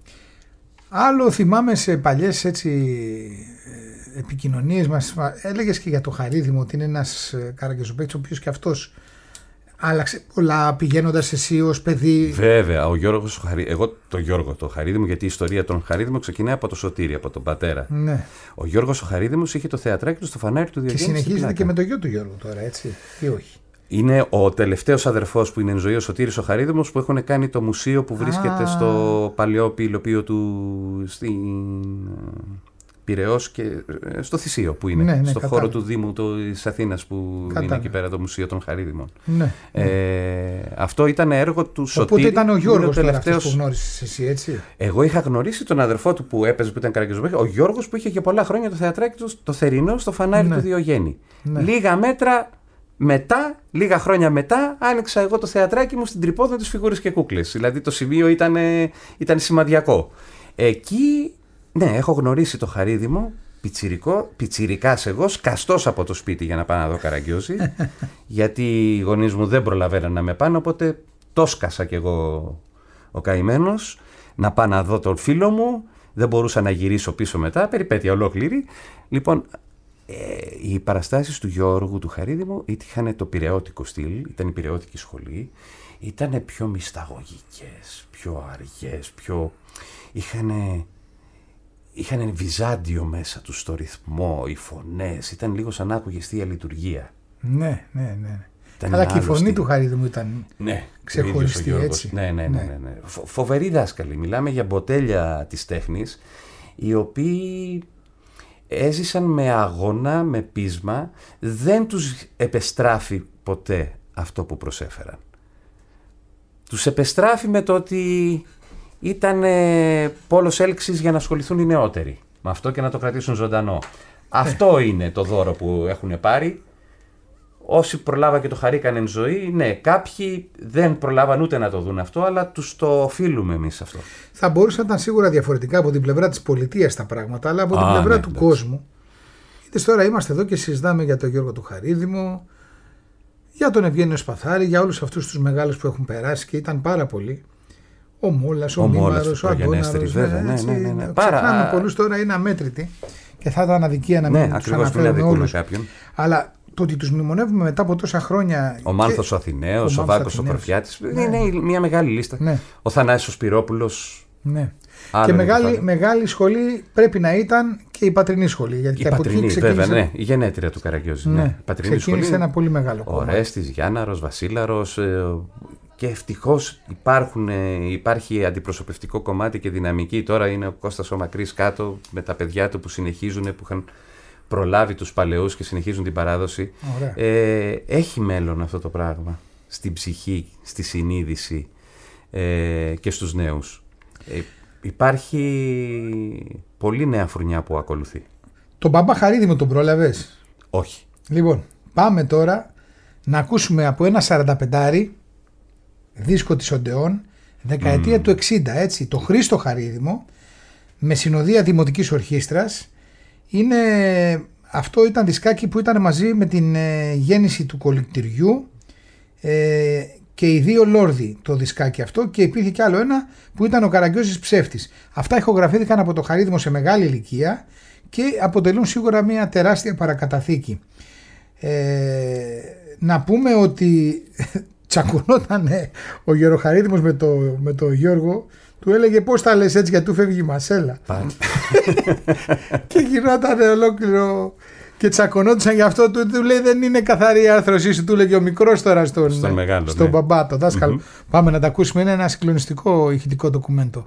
Άλλο θυμάμαι σε παλιές έτσι επικοινωνίες μας, έλεγες και για το Χαρίδημο ότι είναι ένας καραγκιόζοπαίκτης ο οποίος και αυτός άλλαξε πολλά πηγαίνοντας εσύ ως παιδί. Βέβαια, ο Γιώργος, ο Χαρί... εγώ το Γιώργο το Χαρίδημο, γιατί η ιστορία των Χαρίδημων ξεκινάει από το Σωτήρι, από τον πατέρα. Ναι. Ο Γιώργος ο Χαρίδημος είχε το θεατράκι του στο φανάρι του Διογέννη. Και συνεχίζεται και με το γιο του Γιώργου τώρα, έτσι, ή όχι. Είναι ο τελευταίος αδερφός που είναι εν ζωή, ο Σωτήρης ο Χαρίδημος, που έχουν κάνει το μουσείο που βρίσκεται Α. στο παλιό πυλοπείο του στην Πειραιώς και στο Θησίο που είναι, ναι, ναι, στο κατάλαβα. χώρο του Δήμου της Αθήνας που Κατάλαβα. είναι εκεί πέρα το Μουσείο των Χαρίδημων. Ναι. Ε, αυτό ήταν έργο του Σωτήρη. Οπότε ήταν ο Γιώργος τώρα τελευταίος... αυτός που γνώρισες εσύ, έτσι. Εγώ είχα γνωρίσει τον αδερφό του που έπαιζε, που ήταν καραγκιόζοπαίκτης, ο Γιώργος, που είχε για πολλά χρόνια το θεατράκι του το Θερινό στο φανάρι Ναι. του Διογέννη. Ναι. Λίγα μέτρα μετά, λίγα χρόνια μετά, άνοιξα εγώ το θεατράκι μου στην Τρυπόδο της Φιγούρες και Κούκλες. Δηλαδή το σημείο ήταν, ήταν σημαδιακό. Εκεί, ναι, έχω γνωρίσει το Χαρίδημο, πιτσιρικό, πιτσιρικάς εγώ, σκαστός από το σπίτι για να πάω να δω Καραγκιόζη, γιατί οι γονείς μου δεν προλαβαίναν να με πάνε, οπότε το σκάσα κι εγώ ο καημένος, να πάω να δω τον φίλο μου, δεν μπορούσα να γυρίσω πίσω μετά, περιπέτεια ολόκληρη. Λοιπόν, ε, οι παραστάσεις του Γιώργου του Χαρίδημου είχαν το πειραιώτικο στυλ, ήταν η πειραιώτικη σχολή, ήταν πιο μυσταγωγικές, πιο αργές, πιο... είχανε... Είχαν Βυζάντιο μέσα του στο ρυθμό, οι φωνές, ήταν λίγο σαν να άκουγες Θεία Λειτουργία. Ναι, ναι, ναι. Ήταν Αλλά και η άλλο φωνή στυλ. του Χαρίδημου ήταν Ναι, ξεχωριστή, ο ίδιος ο έτσι. Γιώργος. Ναι, ναι, ναι, ναι, ναι. Φο- φοβεροί δάσκαλοι. Μιλάμε για μποτέλια της τέχνης, οι οποίοι έζησαν με αγώνα, με πείσμα, δεν τους επεστράφει ποτέ αυτό που προσέφεραν. Τους επεστράφει με το ότι ήταν ε, πόλος έλξης για να ασχοληθούν οι νεότεροι. Με αυτό και να το κρατήσουν ζωντανό. Αυτό είναι το δώρο που έχουν πάρει. Όσοι προλάβα και το χαρήκαν εν ζωή, ναι, κάποιοι δεν προλάβαν ούτε να το δουν αυτό, αλλά τους το οφείλουμε εμείς αυτό. Θα μπορούσαν να ήταν σίγουρα διαφορετικά από την πλευρά της πολιτείας τα πράγματα, αλλά από την Α, πλευρά ναι, του εντάξει. κόσμου. Είδες τώρα είμαστε εδώ και συζητάμε για τον Γιώργο του Χαρίδημο, για τον Ευγένιο Σπαθάρη, για όλους αυτούς τους μεγάλους που έχουν περάσει και ήταν πάρα πολλοί. Ο Μόλας, ο, Ο Μόλας, Μήμαρος, ο ο Αντώναρος, προγενέστερη, βέβαια, ναι, έτσι, ναι, ναι, ναι. Ξεχνάμε Πάρα- πολλούς τώρα, είναι αμέτρητοι και θα ήταν αδικία να Ναι, μην τους ακριβώς, μην αναφέρουμε αδικούμε όλους. κάποιον. Αλλά το ότι τους μνημονεύουμε μετά από τόσα χρόνια. Ο Μάνθος και... ο Αθηναίος, ο, ο Βάκος ο Αθηναίος. Προφιάτης. Ναι. Είναι μια μεγάλη λίστα. Ναι. Ο Θανάσης ο Σπυρόπουλος, Ναι. Άλλο και είναι μεγάλη, κεφάλαιο. μεγάλη σχολή πρέπει να ήταν και η πατρινή σχολή. Γιατί Η και από πατρινή, εκεί ξεκίνησε, βέβαια, ναι. Η γενέτρια του Καραγκιόζη. ναι, Ναι. Η πατρινή ξεκίνησε σχολή. ένα πολύ μεγάλο κόμμα. Ορέστης, Γιάνναρος, Βασίλαρος. Ε, και ευτυχώς υπάρχουν, ε, υπάρχει αντιπροσωπευτικό κομμάτι και δυναμική. Τώρα είναι ο Κώστας ο Μακρύς κάτω με τα παιδιά του που συνεχίζουν, που είχαν προλάβει τους παλαιούς και συνεχίζουν την παράδοση. Ε, έχει μέλλον αυτό το πράγμα στην ψυχή, στη συνείδηση ε, και στους νέους. Ε, υπάρχει πολύ νέα φουρνιά που ακολουθεί. Τον Μπαμπά Χαρίδημο τον πρόλαβες? Όχι. Λοιπόν, πάμε τώρα να ακούσουμε από ένα σαρανταπεντάρι δίσκο της Οντεών, δεκαετία mm. του εξήντα, έτσι, το Χρήστο Χαρίδημο, με συνοδεία Δημοτικής Ορχήστρας. Είναι, αυτό ήταν δισκάκι που ήταν μαζί με την ε, γέννηση του κολυκτηριού ε, και οι δύο Λόρδοι το δισκάκι αυτό, και υπήρχε κι άλλο ένα που ήταν ο Καραγκιόζης Ψεύτης. Αυτά ηχογραφήθηκαν από το Χαρίδημο σε μεγάλη ηλικία και αποτελούν σίγουρα μια τεράστια παρακαταθήκη. Ε, να πούμε ότι τσακωνόταν ο Γεροχαρίδημος με το, με το Γιώργο, του έλεγε πώς τα λες έτσι γιατί του φεύγει η μασέλα. Και γινόταν ολόκληρο και τσακωνόντουσαν γι' αυτό. Του, του λέει δεν είναι καθαρή η άρθρωσή σου, του λέγε ο μικρός τώρα στον, στον, μεγάλο, στον ναι. μπαμπά, τον δάσκαλο. Mm-hmm. Πάμε να τα ακούσουμε, είναι ένα συγκλονιστικό ηχητικό ντοκουμέντο.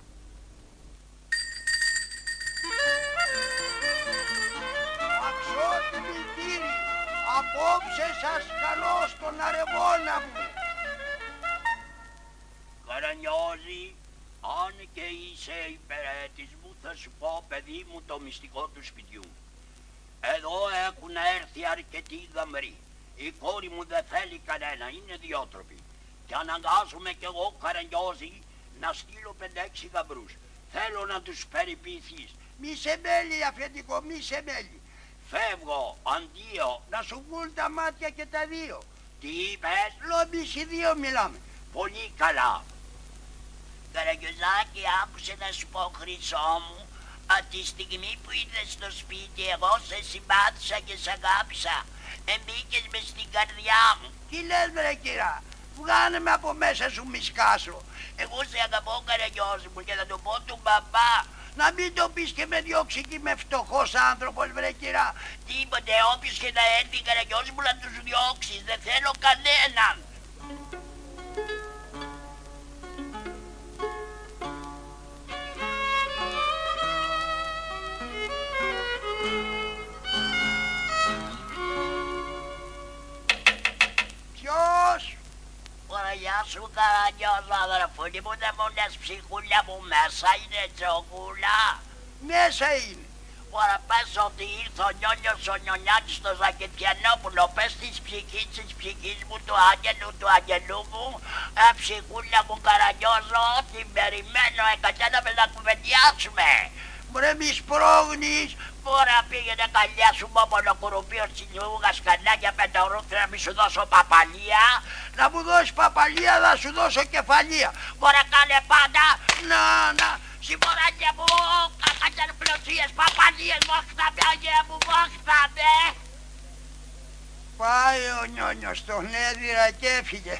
Αξιότιμοι κύριοι, απόψε σας καλώ στον αρεβόνα μου. Καρανιώζη, αν και είσαι υπηρέτης μου, θα σου πω, παιδί μου, το μυστικό του σπιτιού. Εδώ έχουν έρθει αρκετοί γαμροί. Η κόρη μου δεν θέλει κανένα, είναι διότροπη. Και αναγκάζομαι κι εγώ, Καρανιώζη, να στείλω πέντε-έξι γαμπρούς. Θέλω να τους περιποιηθείς. Μη σε μέλει, αφεντικό, μη σε μέλει. Φεύγω, αντίο. Να σου βγουν τα μάτια και τα δύο. Τι είπες? Λόμπις οι δύο μιλάμε. Πολύ καλά. Καραγκιόζάκη, άκουσε να σου πω, χρυσό μου, από τη στιγμή που ήρθες στο σπίτι, εγώ σε συμπάθησα και σε αγάπησα. Εμπήκες μες στην καρδιά μου. Τι λες βρε κυρά, βγάνε με από μέσα σου μη σκάσω. Εγώ σε αγαπώ, Καραγκιόζη μου, και θα το πω του μπαμπά. Να μην το πεις και με διώξει και με φτωχός άνθρωπος βρε κυρά. Τίποτε, όποιος και να έρθει, Καραγκιόζη μου, να τους διώξεις. Δεν θέλω κανέναν. Ποιος? Ωρα, γεια σου, Καραγκιόζο, αδερφούλη μου, δεν μου λες ψυχούλια μου, μέσα είναι τζογούλα. Μέσα είναι. Ωρα, πες ότι ήρθε ο Νιόνιος ο Νιονιάκης στο Ζακετιανόπουλο. Πες της ψυχής της ψυχής μου, του άγγελου του αγγελού μου, ε, ψυχούλια μου, Καραγκιόζο, την περιμένω, εκατέναμε να κουβεντιάσουμε. Μωρέ μη σπρώγνεις. Ωρα, πήγαινε καλιά σου μόμονο κουρουπίο στην Ιούγα σκανάκια πενταρούθρα, να μη σου δώσω παπαλία. Να μου δώσεις παπαλία, θα σου δώσω κεφαλία. Ωρα, κάνε πάντα. Να, να. Συμμοράκια μου, κακατερπλωσίες, παπαλίες, βόχταμε, αγία μου, βόχταμε. Πάει ο Νιόνιος στον έδιρα και έφυγε.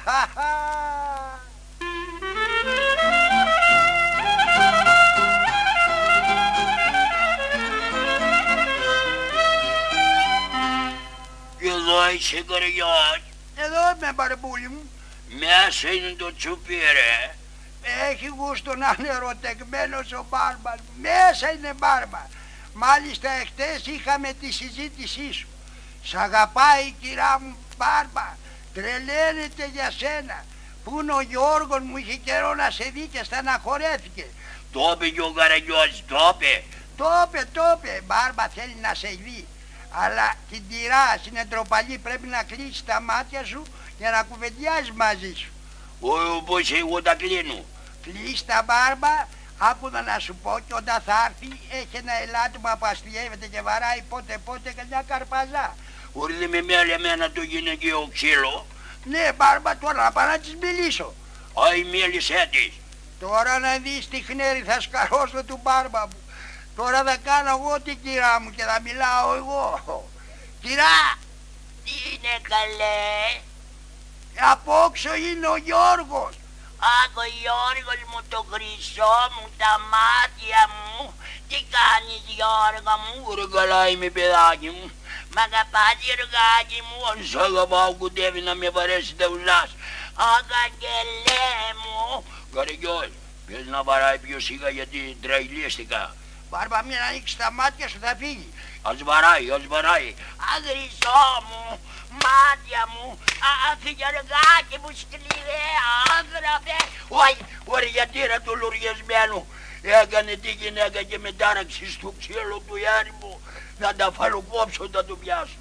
Εδώ είσαι, Καραγκιόζη. Εδώ είμαι, μπαρμπούλη μου. Μέσα είναι το τσουπί, ρε. Έχει γούστο να είναι ερωτευμένος ο Μπάρμπαρ. Μέσα είναι Μπάρμπαρ. Μάλιστα εχθές είχαμε τη συζήτησή σου. Σ' αγαπάει, κυρά μου, Μπάρμπαρ. Τρελαίνεται για σένα. Πού είναι ο Γιώργος μου, είχε καιρό να σε δει και στεναχωρέθηκε. Το είπε και ο Καραγκιόζης, το είπε. Το είπε, το είπε. Μπάρμπα θέλει να σε δει. Αλλά την τυρά, συνεντροπαλή, πρέπει να κλείσεις τα μάτια σου για να κουβεντιάζεις μαζί σου. Όπως εγώ τα κλείνω. Κλείς τα, Μπάρμπα, άκουδα να σου πω, και όταν θα έρθει έχει ένα ελάττωμα που αστιεύεται και βαράει πότε πότε καμιά καρπαζά. Μπορεί δεν με μέλει εμένα το γυναικείο ξύλο. Ναι, Μπάρμπα, τώρα να πάω να της μιλήσω. Άι, μίλησέ της. Τώρα να δεις τι χνέρι θα σκαρώσω του Μπάρμπα μου. Τώρα θα κάνω εγώ την κυρά μου και θα μιλάω εγώ. Κυρά! Τι είναι, καλέ? Απόξω είναι ο Γιώργος. Αχ, ο Γιώργος μου, το χρυσό μου, τα μάτια μου. Τι κάνεις, Γιώργο μου? Ρε καλά είμαι, παιδάκι μου. Μ' αγαπάς, Γιωργάκη μου? Αν σ' αγαπάω κουτεύει να με βαρέσει τα ουλάς. Αχ, αγγελέ μου. Καραγιός, πες να βαράει πιο σιγά γιατί τραηλίστηκα. Μπάρμπα, μην ανοίξεις τα μάτια σου, θα φύγει. Ας βαράει, ας βαράει. Αχ, χρυσό μου, μάτια μου. Αχ, Γιωργάκη μου, σκληρέα άνθρωποι. Όχι, ωραία, γιατί ρε του λουριασμένου. Έκανε τη γυναίκα και με τάραξε στο ξύλο του έρημου. Να τα φαλοκόψω, να το πιάσω.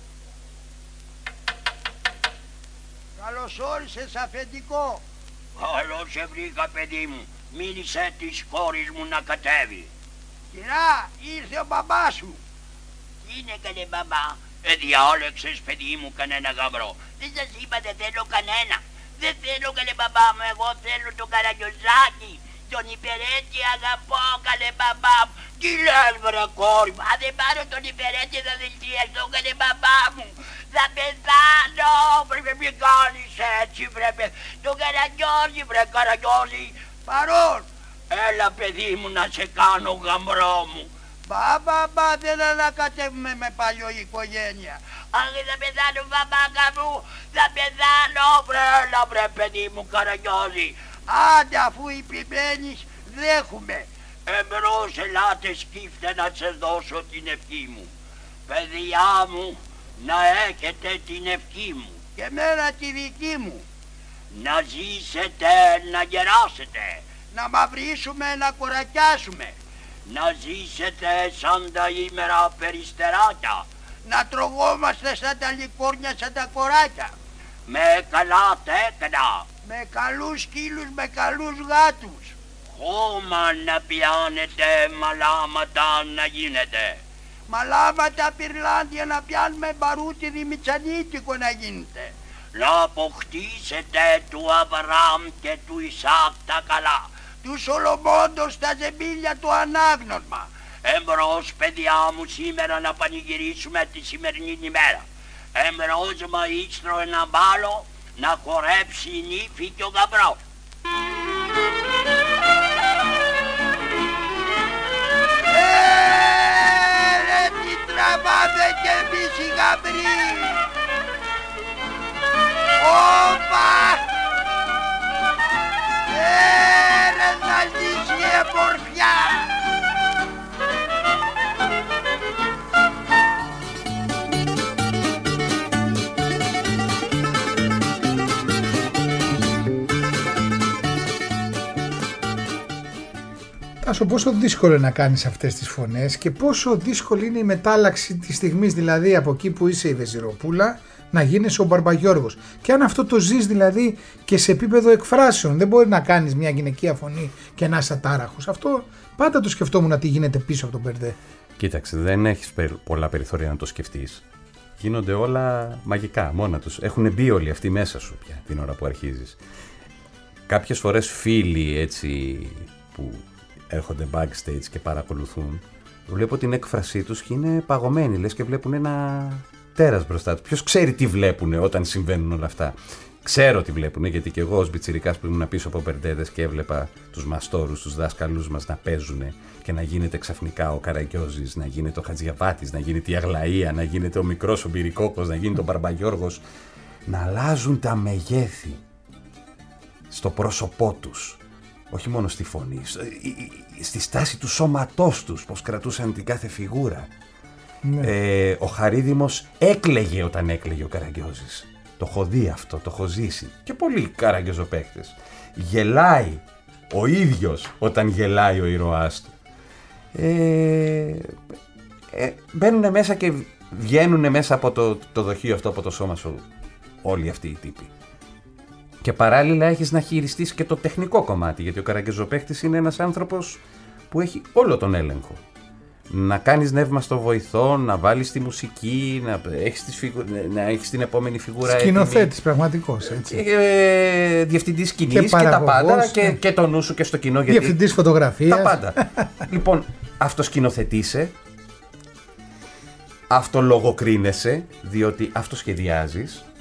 Καλώς όρισες, αφεντικό. Καλώς σε βρήκα, παιδί μου. Μίλησε της κόρης μου να κατέβει. Κυρά, ήρθε ο μπαμπάς σου. Τι είναι, καλέ μπαμπά? Ε, διάλεξες, παιδί μου, κανένα γαμπρό. Δεν σας είπα, δεν θέλω κανένα. Δεν θέλω, καλέ μπαμπά μου, εγώ θέλω τον Καραγιοζάκη. Τον υπερέτη αγαπώ, καλέ μπαμπά μου. Τι λες, βρε κόρη μου? Αν δεν πάρω τον υπερέτη θα δηλητηριαστώ, καλέ μπαμπά μου. Θα πεθάνω. Πρέπει μην κάνεις έτσι, βρε. Τον Καραγιώζη, βρε Καραγιώζη. Παρόν. Έλα, παιδί μου, να σε κάνω γαμπρό μου. Μπα, μπα, μπα, δεν ανακατεύουμε με παλιό οικογένεια. Αχ, θα πεθάνω, μπαμπάκα μου. Θα πεθάνω. Βρε, έλα, βρε, παιδί μου, Καραγιώζη. Άντε, αφού επιμένεις, δέχομαι. Εμπρός, ελάτε, σκύφτε να σας δώσω την ευχή μου. Παιδιά μου, να έχετε την ευχή μου. Και μένα τη δική μου. Να ζήσετε, να γεράσετε. Να μαυρίσουμε, να κορακιάσουμε. Να ζήσετε σαν τα ήμερα περιστεράκια. Να τρογόμαστε σαν τα λικόρνια, σαν τα κοράκια. Με καλά τέκνα. Με καλούς σκύλους, με καλούς γάτους. Χώμα να πιάνετε, μαλάματα να γίνετε. Μαλάματα πυρλάντια να πιάνουμε, μπαρούτι δημητσανίτικο να γίνεται. Να αποκτήσετε του Αβραάμ και του Ισάκ τα καλά. Του Σολομόντος τα ζεμπίλια το ανάγνωσμα. Εμπρός, παιδιά μου, σήμερα να πανηγυρίσουμε τη σημερινή ημέρα. Εμπρός, μαΐστρο, ένα μπάλο να χορέψει η νύφη και ο γαμπρός. Ε, ρε, τι τραβάμε κι εμείς οι γαμπροί. Όπα! Ε, ρε, να λύσει η επορφιά. Τάσο, πόσο δύσκολο είναι να κάνεις αυτές τις φωνές και πόσο δύσκολη είναι η μετάλλαξη της στιγμής, δηλαδή από εκεί που είσαι η Βεζιροπούλα να γίνεις ο Μπαρμπαγιώργος. Και αν αυτό το ζεις δηλαδή και σε επίπεδο εκφράσεων, δεν μπορεί να κάνεις μια γυναικεία φωνή και να είσαι ατάραχος. Αυτό πάντα το σκεφτόμουν να τι γίνεται πίσω από τον Μπερδέ. Κοίταξε, δεν έχεις πολλά περιθώρια να το σκεφτείς. Γίνονται όλα μαγικά μόνα τους. Έχουν μπει όλοι αυτοί μέσα σου πια την ώρα που αρχίζεις. Κάποιες φορές φίλοι έτσι που έρχονται backstage και παρακολουθούν, βλέπω την έκφρασή τους και είναι παγωμένοι, λες και βλέπουν ένα τέρας μπροστά τους. Ποιος ξέρει τι βλέπουν όταν συμβαίνουν όλα αυτά. Ξέρω τι βλέπουν, γιατί και εγώ ως μπιτσιρικάς που ήμουν πίσω από περντέδες και έβλεπα τους μαστόρους, τους δάσκαλους μας να παίζουν και να γίνεται ξαφνικά ο Καραγκιόζης, να γίνεται ο Χατζιαβάτης, να γίνεται η Αγλαία, να γίνεται ο μικρός ο Μπυρικόκος, να γίνεται ο Μπαρμπαγιώργος. Να αλλάζουν τα μεγέθη στο πρόσωπό τους. Όχι μόνο στη φωνή, στη στάση του σώματός τους, πως κρατούσαν την κάθε φιγούρα. Ναι. Ε, ο Χαρίδημος έκλαιγε όταν έκλαιγε ο Καραγκιόζης. Το έχω δει αυτό, το έχω ζήσει. Και πολλοί καραγκιόζοπαίκτες. Γελάει ο ίδιος όταν γελάει ο ήρωάς του. Ε, ε, μπαίνουν μέσα και βγαίνουν μέσα από το, το δοχείο αυτό, από το σώμα σου, όλοι αυτοί οι τύποι. Και παράλληλα έχεις να χειριστείς και το τεχνικό κομμάτι, γιατί ο καραγκιόζοπαίκτης είναι ένας άνθρωπος που έχει όλο τον έλεγχο. Να κάνεις νεύμα στο βοηθό, να βάλεις τη μουσική, να έχεις, τις φιγου... να έχεις την επόμενη φιγούρα. Σκηνοθέτης πραγματικός, έτσι. Ε, διευθυντής σκηνής και, και τα πάντα, ναι. και, και το νου σου και στο κοινό. Γιατί... Διευθυντής φωτογραφίας. Τα πάντα. Λοιπόν, αυτοσκηνοθετείσαι, αυτολογοκρίνεσαι, διότι αυτοσχεδιάζεις.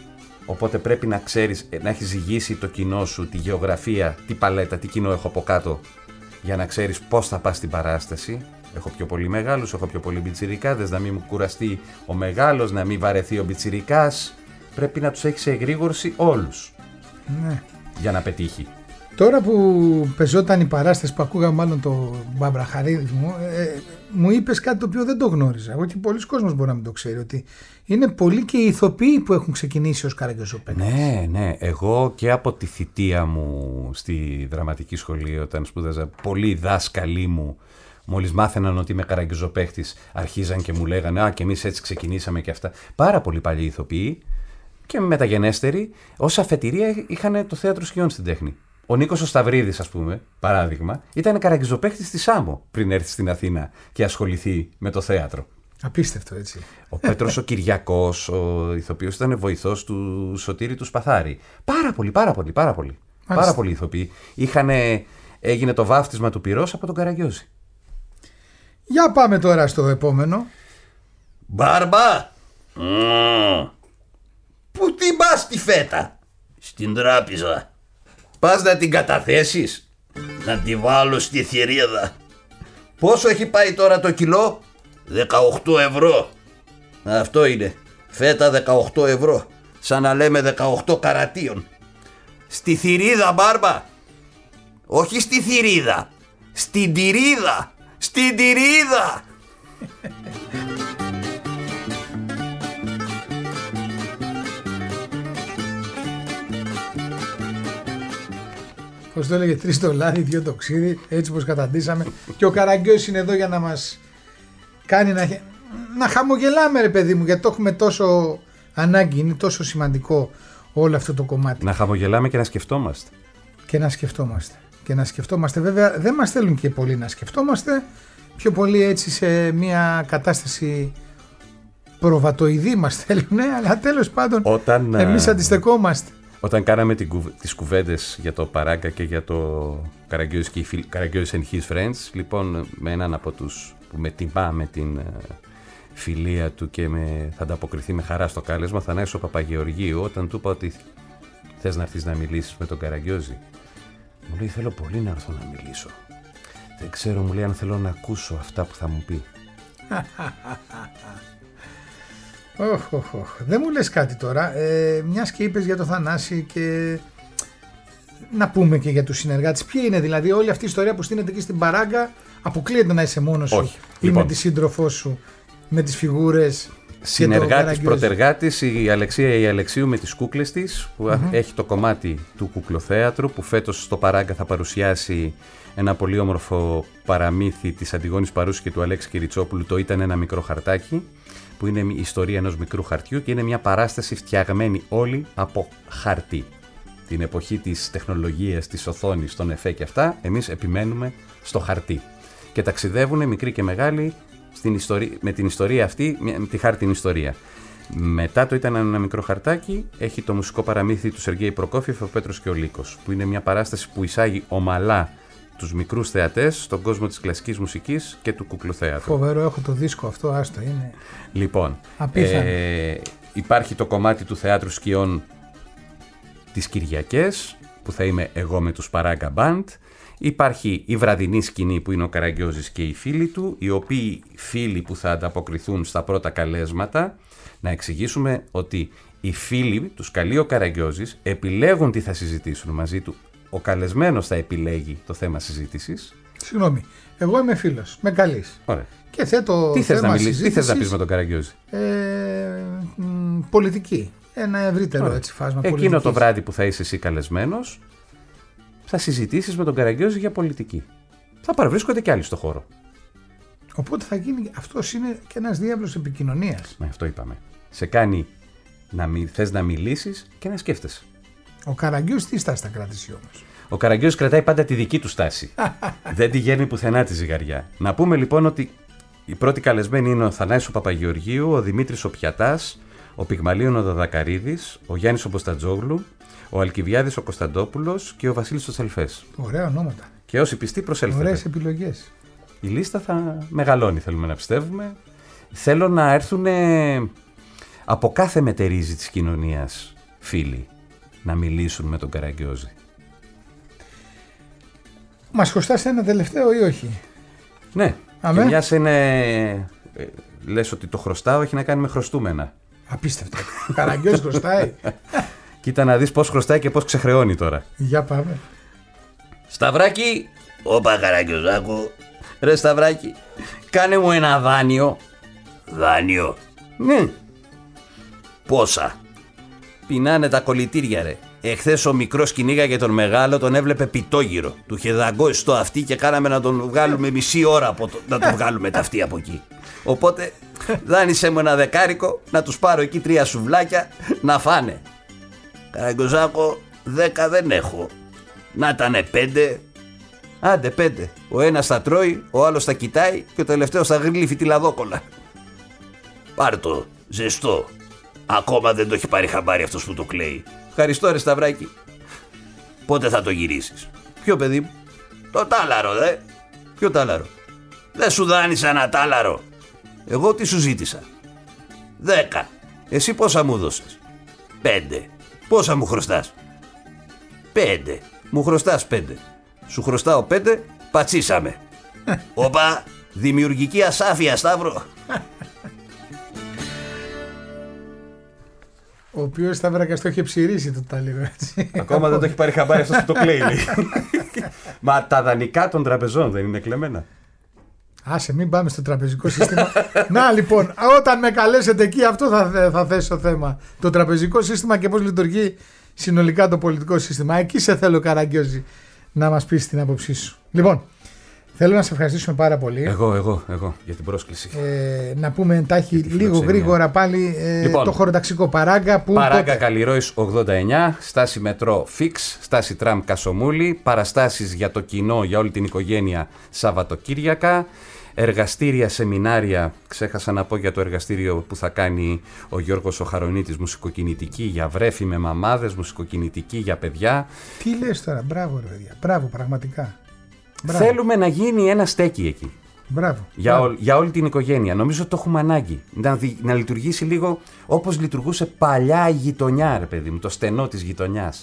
Οπότε πρέπει να ξέρεις, να έχεις ζυγίσει το κοινό σου, τη γεωγραφία, τι παλέτα, τι κοινό έχω από κάτω, για να ξέρεις πώς θα πας στην παράσταση. Έχω πιο πολύ μεγάλους, έχω πιο πολύ μπιτσιρικάδες, να μην μου κουραστεί ο μεγάλος, να μην βαρεθεί ο μπιτσιρικάς. Πρέπει να τους έχεις σε εγρήγορση όλους. Ναι. Για να πετύχει. Τώρα που πεζόταν η παράσταση, που ακούγα μάλλον το Μπαμπραχαρίδη μου, ε, μου είπες κάτι το οποίο δεν το γνώριζα. Εγώ και πολλοί κόσμος μπορεί να μην το ξέρει, ότι είναι πολλοί και οι ηθοποιοί που έχουν ξεκινήσει ως Καραγκιόζοπαίδες. Ναι, ναι. Εγώ και από τη θητεία μου στη δραματική σχολή, όταν σπούδαζα, πολλοί δάσκαλοι μου, μόλις μάθαιναν ότι είμαι Καραγκιόζοπαίχτης, αρχίζαν και μου λέγανε «Α, και εμείς έτσι ξεκινήσαμε» και αυτά. Πάρα πολλοί παλιοί ηθοποιοί και μεταγενέστεροι, ως αφετηρία είχαν το θέατρο σκιών στην τέχνη. Ο Νίκος ο Σταυρίδης, ας πούμε, παράδειγμα, ήταν Καραγκιόζοπαίχτης στη Σάμο πριν έρθει στην Αθήνα και ασχοληθεί με το θέατρο. Απίστευτο, έτσι. Ο Πέτρος ο Κυριακός, ο ηθοποιός, ήταν βοηθός του Σωτήρη του Σπαθάρη. Πάρα πολύ, πάρα πολύ, πάρα πολύ. Μάλιστα. Πάρα πολλοί ηθοποιοί. Είχανε, έγινε το βάφτισμα του πυρός από τον Καραγκιόζη. Για πάμε τώρα στο επόμενο. Μπάρμπα! Mm. Πού την πας τη φέτα? Στην τράπεζα. Πας να την καταθέσεις? Να τη βάλω στη θηρίδα. Πόσο έχει πάει τώρα το κιλό? δεκαοκτώ ευρώ. Αυτό είναι. Φέτα δεκαοκτώ ευρώ. Σαν να λέμε δεκαοκτώ καρατίων. Στη θηρίδα, Μπάρμπα. Όχι στη θηρίδα. Στην τυρίδα. Στην τυρίδα. Πώς το έλεγε, τρεις το λάδι, δύο το ξύδι, έτσι πως καταντήσαμε. Και ο Καραγκιόζης είναι εδώ για να μας κάνει να, να χαμογελάμε, ρε παιδί μου, γιατί το έχουμε τόσο ανάγκη, είναι τόσο σημαντικό όλο αυτό το κομμάτι. Να χαμογελάμε και να σκεφτόμαστε. Και να σκεφτόμαστε. Και να σκεφτόμαστε, βέβαια δεν μας θέλουν και πολύ να σκεφτόμαστε, πιο πολύ έτσι σε μια κατάσταση προβατοειδή μας θέλουν, αλλά τέλος πάντων Όταν, εμείς αντιστεκόμαστε. Όταν κάναμε την κουβ... τις κουβέντες για το Παράγκα και για το Καραγκιόζη και οι Καραγκιόζη and his friends, λοιπόν, με έναν από τους που με τιμά με την uh, φιλία του και με, θα ανταποκριθεί με χαρά στο κάλεσμα, ο Θανάσης ο Παπαγεωργίου, όταν του είπα ότι θες να έρθεις να μιλήσεις με τον Καραγκιόζη, μου λέει θέλω πολύ να έρθω να μιλήσω. Δεν ξέρω, μου λέει, αν θέλω να ακούσω αυτά που θα μου πει. Oh, oh, oh. Δεν μου λες κάτι τώρα, ε, μιας και είπες για το Θανάση και να πούμε και για τους συνεργάτες. Ποιοι είναι δηλαδή όλη αυτή η ιστορία που στείνεται εκεί στην Παράγκα? Αποκλείεται να είσαι μόνος σου? Όχι. Ή Λοιπόν, με τη σύντροφό σου, με τις φιγούρες? Συνεργάτης, πρωτεργάτης, η Αλεξία η Αλεξίου με τις κούκλες της, που mm-hmm. έχει το κομμάτι του κουκλοθέατρου, που φέτος στο Παράγκα θα παρουσιάσει ένα πολύ όμορφο παραμύθι της Αντιγόνης Παρούση και του Αλέξη Κυριτσόπουλου, το «Ήταν ένα μικρό χαρτάκι», που είναι η ιστορία ενός μικρού χαρτιού και είναι μια παράσταση φτιαγμένη όλη από χαρτί. Την εποχή της τεχνολογίας, της οθόνης, των εφέ και αυτά, εμείς επιμένουμε στο χαρτί. Και ταξιδεύουν μικροί και μεγάλοι στην ιστορία, με την ιστορία αυτή, με τη χάρτινη ιστορία. Μετά το «Ήταν ένα μικρό χαρτάκι», έχει το μουσικό παραμύθι του Σεργέη Προκόφιεφ, ο Πέτρος και ο Λύκος, που είναι μια παράσταση που εισάγει ομαλά τους μικρούς θεατές στον κόσμο της κλασικής μουσικής και του κουκλοθέατρου. Φοβερό, έχω το δίσκο αυτό, άστο είναι. Λοιπόν, ε, υπάρχει το κομμάτι του θεάτρου σκιών τις Κυριακές, που θα είμαι εγώ με τους Παράγκα Band. Υπάρχει η βραδινή σκηνή που είναι ο Καραγκιόζης και οι φίλοι του, οι οποίοι φίλοι που θα ανταποκριθούν στα πρώτα καλέσματα. Να εξηγήσουμε ότι οι φίλοι τους καλεί ο Καραγκιόζης, επιλέγουν τι θα συζητήσουν μαζί του. Ο καλεσμένος θα επιλέγει το θέμα συζήτησης. Συγγνώμη, εγώ είμαι φίλος, με καλείς. Ωραία. Και θέτω τι θες θέμα να μιλήσεις, τι θες να συζήτησης, πεις με τον Καραγκιόζη? Ε, μ, πολιτική. Ένα ευρύτερο Ωραία. έτσι φάσμα Εκείνο πολιτικής. το βράδυ που θα είσαι εσύ καλεσμένος, θα συζητήσεις με τον Καραγκιόζη για πολιτική. Θα παραβρίσκονται κι άλλοι στο χώρο. Οπότε θα γίνει, αυτός είναι και ένας διάβλος επικοινωνίας. Με αυτό είπαμε. Σε κάνει να μι, θες να μιλήσεις και να σκέφτεσαι. Ο Καραγκιόζης τι στάση θα κρατήσει όμως? Ο Καραγκιόζης κρατάει πάντα τη δική του στάση. Δεν τη γέρνει πουθενά τη ζυγαριά. Να πούμε λοιπόν ότι οι πρώτοι καλεσμένοι είναι ο Θανάσης ο Παπαγεωργίου, ο Δημήτρης ο Πιατάς, ο Πυγμαλίων ο Δαδακαρίδης, ο Γιάννης ο Μποστατζόγλου, ο Αλκιβιάδης ο Κωνσταντόπουλος και ο Βασίλης ο Τσελφές. Ωραία ονόματα. Και όσοι πιστοί προσέλθετε. Ωραίες επιλογές. Η λίστα θα μεγαλώνει, θέλουμε να πιστεύουμε. Θέλω να έρθουν από κάθε μετερίζει της κοινωνίας φίλοι να μιλήσουν με τον Καραγκιόζη. Μας χρωστάς ένα τελευταίο ή όχι? Ναι, Αμέ. και μιας είναι, ε, λες ότι το χρωστάω, έχει να κάνει με χρωστούμενα. Απίστευτο. Ο Καραγκιόζης χρωστάει. Κοίτα να δεις πώς χρωστάει και πώς ξεχρεώνει τώρα. Για πάμε. Σταυράκι, όπα Καραγκιόζάκο. Ρε Σταυράκι, κάνε μου ένα δάνειο. Δάνειο? Ναι. Πόσα? Πεινάνε τα κολλητήρια ρε. Εχθές ο μικρός κυνήγαγε τον μεγάλο, τον έβλεπε πιτόγυρο. Του είχε δαγκώσει το αυτί και κάναμε να τον βγάλουμε μισή ώρα από το, να τον βγάλουμε τα αυτί από εκεί. Οπότε δάνεισε μου ένα δεκάρικο να τους πάρω εκεί τρία σουβλάκια να φάνε. Καραγκιόζάκο, δέκα δεν έχω. Να ήτανε πέντε. Άντε πέντε. Ο ένας θα τρώει, ο άλλος θα κοιτάει και ο τελευταίος θα γλύφει τη λαδόκολα. Πάρ' το, ζεστό. Ακόμα δεν το έχει πάρει χαμπάρι αυτός που το κλαίει. Ευχαριστώ ρε Σταυράκι. Πότε θα το γυρίσεις? Ποιο παιδί μου? Το τάλαρο δε. Ποιο τάλαρο? Δεν σου δάνεισα ένα τάλαρο? Εγώ τι σου ζήτησα? Δέκα. Εσύ πόσα μου δώσες? Πέντε. Πόσα μου χρωστάς? Πέντε. Μου χρωστάς πέντε. Σου χρωστάω πέντε, πατσίσαμε. Όπα, δημιουργική ασάφεια, Σταύρο. Ο οποίος Σταύρακας το είχε ψηρίσει το τάλιρο, έτσι. Ακόμα δεν το έχει πάρει χαμπάρι αυτός που το κλαίει. Μα τα δανεικά των τραπεζών δεν είναι κλεμμένα? Άσε, μην πάμε στο τραπεζικό σύστημα. Να λοιπόν, όταν με καλέσετε εκεί, αυτό θα, θα θέσω θέμα. Το τραπεζικό σύστημα και πώς λειτουργεί συνολικά το πολιτικό σύστημα. Εκεί σε θέλω, Καραγκιόζη, να μας πεις την άποψή σου. Λοιπόν, θέλω να σε ευχαριστήσουμε πάρα πολύ. Εγώ, εγώ, εγώ για την πρόσκληση. Ε, να πούμε εντάχει λίγο γρήγορα πάλι ε, λοιπόν, το χωροταξικό Παράγκα. Που Παράγκα Καλλιρόης ογδόντα εννιά, στάση μετρό Φίξ, στάση τραμ Κασομούλη, παραστάσεις για το κοινό, για όλη την οικογένεια Σαββατοκύριακα, εργαστήρια, σεμινάρια. Ξέχασα να πω για το εργαστήριο που θα κάνει ο Γιώργος ο Χαρονίτης, μουσικοκινητική για βρέφη με μαμάδες, μουσικοκινητική για παιδιά. Τι λες τώρα, μπράβο ρε παιδιά, μπράβο πραγματικά. Μπράβο. Θέλουμε να γίνει ένα στέκι εκεί. Μπράβο. Για, μπράβο. ό, για όλη την οικογένεια. Νομίζω ότι το έχουμε ανάγκη. Να, να λειτουργήσει λίγο όπως λειτουργούσε παλιά η γειτονιά, ρε παιδί μου, το στενό της γειτονιάς.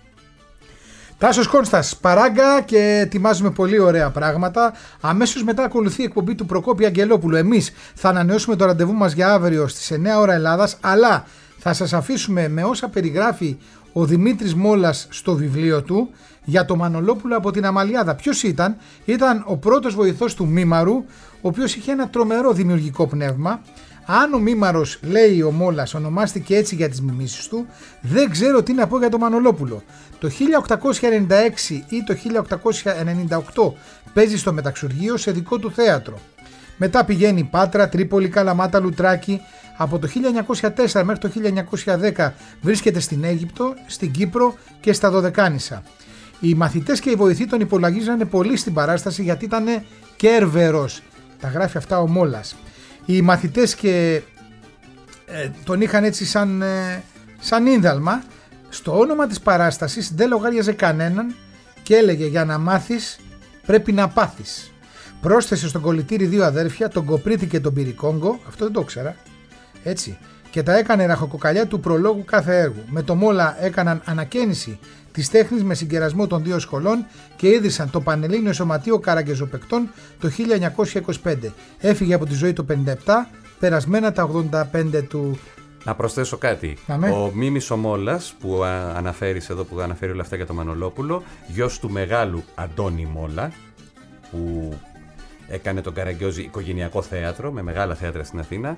Τάσος Κόνστας, Παράγκα, και ετοιμάζουμε πολύ ωραία πράγματα. Αμέσως μετά ακολουθεί η εκπομπή του Προκόπη Αγγελόπουλου. Εμείς θα ανανεώσουμε το ραντεβού μας για αύριο στις εννιά ώρα Ελλάδας, αλλά θα σας αφήσουμε με όσα περιγράφει ο Δημήτρης Μόλας στο βιβλίο του για το Μανολόπουλο από την Αμαλιάδα. Ποιος ήταν? Ήταν ο πρώτος βοηθός του Μήμαρου, ο οποίος είχε ένα τρομερό δημιουργικό πνεύμα. Αν ο Μήμαρος, λέει ο Μόλας, ονομάστηκε έτσι για τις μιμήσεις του, δεν ξέρω τι να πω για το Μανολόπουλο. Το χίλια οκτακόσια ενενήντα έξι ή το χίλια οκτακόσια ενενήντα οκτώ παίζει στο Μεταξουργείο σε δικό του θέατρο. Μετά πηγαίνει Πάτρα, Τρίπολη, Καλαμάτα, Λουτράκη. Από το χίλια εννιακόσια τέσσερα μέχρι το χίλια εννιακόσια δέκα βρίσκεται στην Αίγυπτο, στην Κύπρο και στα Δωδεκάνησα. Οι μαθητές και οι βοηθοί τον υπολογίζανε πολύ στην παράσταση γιατί ήταν κέρβερος. Τα γράφει αυτά ο Μόλας. Οι μαθητές και ε, τον είχαν έτσι σαν, ε, σαν ίνδαλμα. Στο όνομα της παράστασης δεν λογάριαζε κανέναν και έλεγε για να μάθεις πρέπει να πάθεις. Πρόσθεσε στον κολλητήρι δύο αδέρφια, τον Κοπρίτη και τον Πυρικόγκο, αυτό δεν το ήξερα, έτσι, και τα έκανε ραχοκοκαλιά του προλόγου κάθε έργου. Με το Μόλα έκαναν ανακαίνιση της τέχνης με συγκερασμό των δύο σχολών και ίδρυσαν το Πανελλήνιο Σωματείο Καραγκεζοπαικτών το χίλια εννιακόσια είκοσι πέντε. Έφυγε από τη ζωή το πενήντα επτά, περασμένα τα ογδόντα πέντε του. Να προσθέσω κάτι. Αμέ. Ο Μίμης ο Μόλας που α, αναφέρεις εδώ, που αναφέρει όλα αυτά για το Μανολόπουλο, γιος του μεγάλου Αντώνη Μόλα, που έκανε τον Καραγκιόζη οικογενειακό θέατρο με μεγάλα θέατρα στην Αθήνα.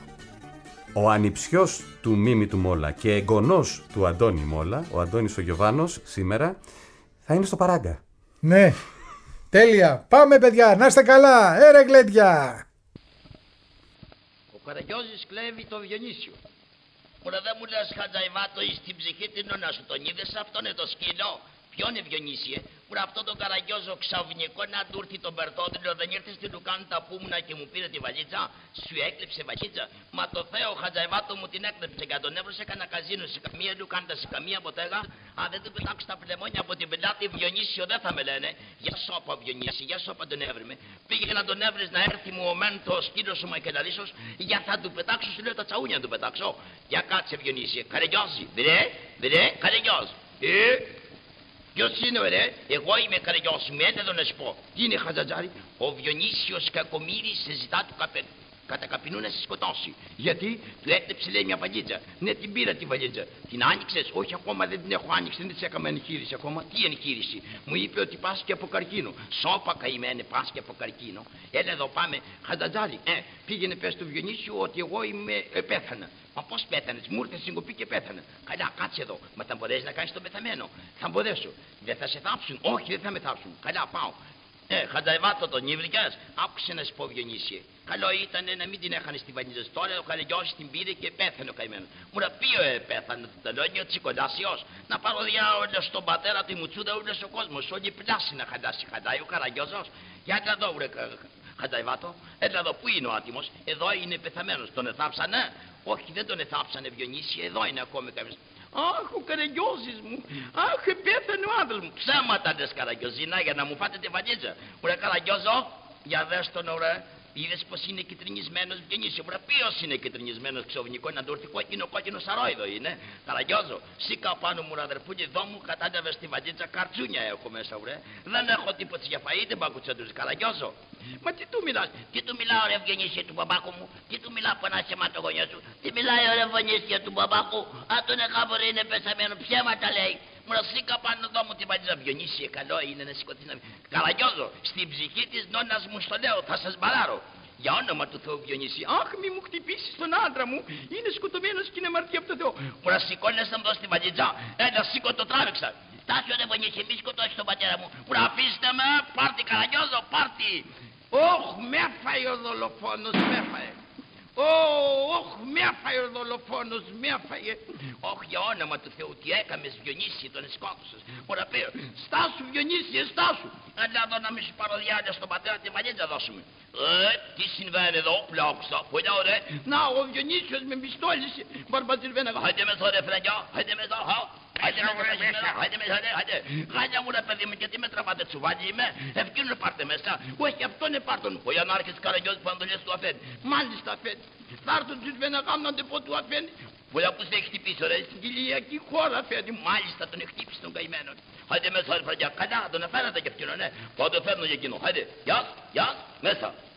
Ο ανιψιός του Μίμη του Μόλα και εγγονός του Αντώνη Μόλα, ο Αντώνης ο Γιωβάνος, σήμερα θα είναι στο Παράγκα. Ναι, τέλεια. Πάμε παιδιά, να είστε καλά. Έρε γλέντια. Ο Καραγκιόζης κλέβει το Διονύσιο. Ωραία, δεν μου λες Χατζαϊβάτο εις την ψυχή την όνα σου τον είδες, αυτό είναι το σκηνό. Ποιον Ευγενήσιε, που αυτό το Καραγκιόζο ξαφνικό να του έρθει τον Μπερτόδρυλο, δεν ήρθε στην Λουκάνου τα πούμνα και μου πήρε τη βαλίτσα, σου έκλεψε βαλίτσα. Μα το Θεό Χατζαϊβάτο μου την έκλεψε και τον έβρωσε κανένα καζίνο σε καμία Λουκάντα, σε καμία ποτέγα. Αν δεν του πετάξω τα πλεμόνια από την πελάτη Βιονίσιο δεν θα με λένε. Για σώπα Βιονίσιο, για σώπα τον έβριμε. Πήγε να τον έβρει να έρθει μου ο μεν το σκύλο σου Μακελαρίσο, για θα του πετάξω, σου λέω τα τσαούνια να του πετάξω. Για κάτσε Βιονίσιο, Καραγκιόζη, βρε, βρε, Καραγκιόζη. Ε, ποιος είναι ρε, εγώ είμαι Καραγκιόζη, με έλεδο να σου πω. Τι είναι Χατζατζάρη, ο Βιονίσιος κακομοίρης σε ζητά του καπέ. Κατά καπινού να σε σκοτώσει. Γιατί του έκλεψε λέει μια βαλίτσα. Ναι, την πήρα τη βαλίτσα. Την άνοιξες? Όχι, ακόμα δεν την έχω άνοιξει. Δεν τη έκαμε εγχείρηση ακόμα. Τι εγχείρηση? Μου είπε ότι πας και από καρκίνο. Σώπα καημένε, πας και από καρκίνο. Έλα εδώ πάμε. Χατζατζάρη, ε, πήγαινε πες του Βιονίσιου ότι εγώ είμαι ε, πέθανα. Μα πώς πέθανες? Μου ήρθε συγκοπή και πέθανα. Καλά, κάτσε εδώ. Μα θα μπορέσει να κάνει τον πεθαμένο? Θα μπορέσω. Δεν θα σε θάψουν? Όχι, δεν θα με θάψουν. Καλά, πάω. Ε, Χατζαϊβάτο τον ήβρικας, άκουσε να σου πω Βιονίσιε. Καλό ήταν να μην την έχανε στη βαλίτσα. Τώρα ο Καραγκιόζης την πήρε και πέθανε ο καημένος. Μου να πει ε, πέθανε το τελώνει ο Τσικοντάσιος. Να πάρω διάολο στον πατέρα του Μουτσούδα όλος ο κόσμος. Όλοι πλάσι να χαντάσει. Χαντάει ο Καραγκιόζος. Για να δω βρε Χατζαϊβάτο. Έλα εδώ, πού είναι ο άτιμος? Εδώ είναι πεθαμένος. Τον εθάψανε? Όχι, δεν τον εθάψανε Βιονίσιε. Εδώ είναι ακόμη κάποιος. Αχ, ο Καραγκιόζης μου. Αχ, πέθανε ο άντρας μου. Ψέματα λες Καραγκιόζινα για να μου φάτε τη βαλίτσα. Ωραία Καραγκιόζο, για δες τον ωραία. Είδες πως είναι κυτρινισμένος Βιονίσιο. Ωραία, ποιος είναι κυτρινισμένος ξοβνικό να του έρθει κόκκινο κόκκινο σαρόιδο είναι. Καραγκιόζο, σήκα πάνω μου αδερφούλη εδώ μου κατάλαβες τη βαλίτσα καρτσούνια έχω μέσα ωραία. Δεν έχω τίποτα για φαΐ, δεν πάκουσα τους Καραγκιόζο. Μα τι του μιλάς? Τι του μιλάω ρε Βιονίσιο του μπαμπάκου μου? Τι του μιλάω που να σε μάτω γονιό σου? Τι μιλάει ρε Βιονίσιο του μπαμπάκου? Αν τον εκάβορε είναι πεσαμένο, ψέματα λέει. Μου σήκα πάνω εδώ μου τη βαλίτσα. Βιονίσιο, καλό είναι να σηκωθείς να... Καραγκιόζο, στην ψυχή της νόνας μου στο λέω, θα σας μπαλάρω. Για όνομα του Θεού Βιονίσιο, αχ μη μου χτυπήσεις τον άντρα μου, είναι σκοτωμένος και είναι αμαρτία από το Θεό. Μου να σηκώνεις να μου δώσεις τη βαλίτσα, έλα σήκω το τράβηξα. Τάσιο ρε Βιονίσιο, μη σκοτώσεις τον πατέρα μου. Μου να αφήστε με, πάρτι Καραγκιόζο, πάρτι. Όχ, με έφαει ο δολοφόνος, με έφαε. Ωχ, με έφαε ο δολοφόνος, με έφαε. Ωχ, για όνομα του Θεού, τι έκαμες Βιονίσιο, τον σκότωσες. Μου να πει, στάσου Βιονίσιο, στάσου. Έλα εδώ να μη σου πάρω διάλεια στον πατέρα τη βαλίτσα δώσουμε. Ε, τι συμβαίνει εδώ, πλάκουσα, που είναι ωραία. Να, ο Βιονίσιος με πιστόλησε. Μπαρμπατζιλβένα, χάιτε μέσα ρε φραγιά, χάιτε μέσα, χα. Χάιτε μέσα, χάιτε μέσα, χάιτε. Χάιτε μου ρε παιδί μου, γιατί με τραβάτε τσουβάλι είμαι. Ευκίνουν πάρτε μέσα. Όχι, αυτόν πάρτον. Ο Ιανάρχης Καραγκιόζης που αντολιές του αφένει. Μάλιστα αφένει. Θα έρθουν τους βένα κάμνονται πω του αφένει. Πολλά που σε έχει χτυπήσει ρε, στην κυλιακή χώρα αφένει. Μάλιστα τον χτύπησε τον καημένο. Χάιτε μέσα ρε φραγιά, καλά τον αφαίνατε και αυτήν, ναι. Πάω το φέρνω για εκείνο. Χάιτε, γεια, γεια, μέσα.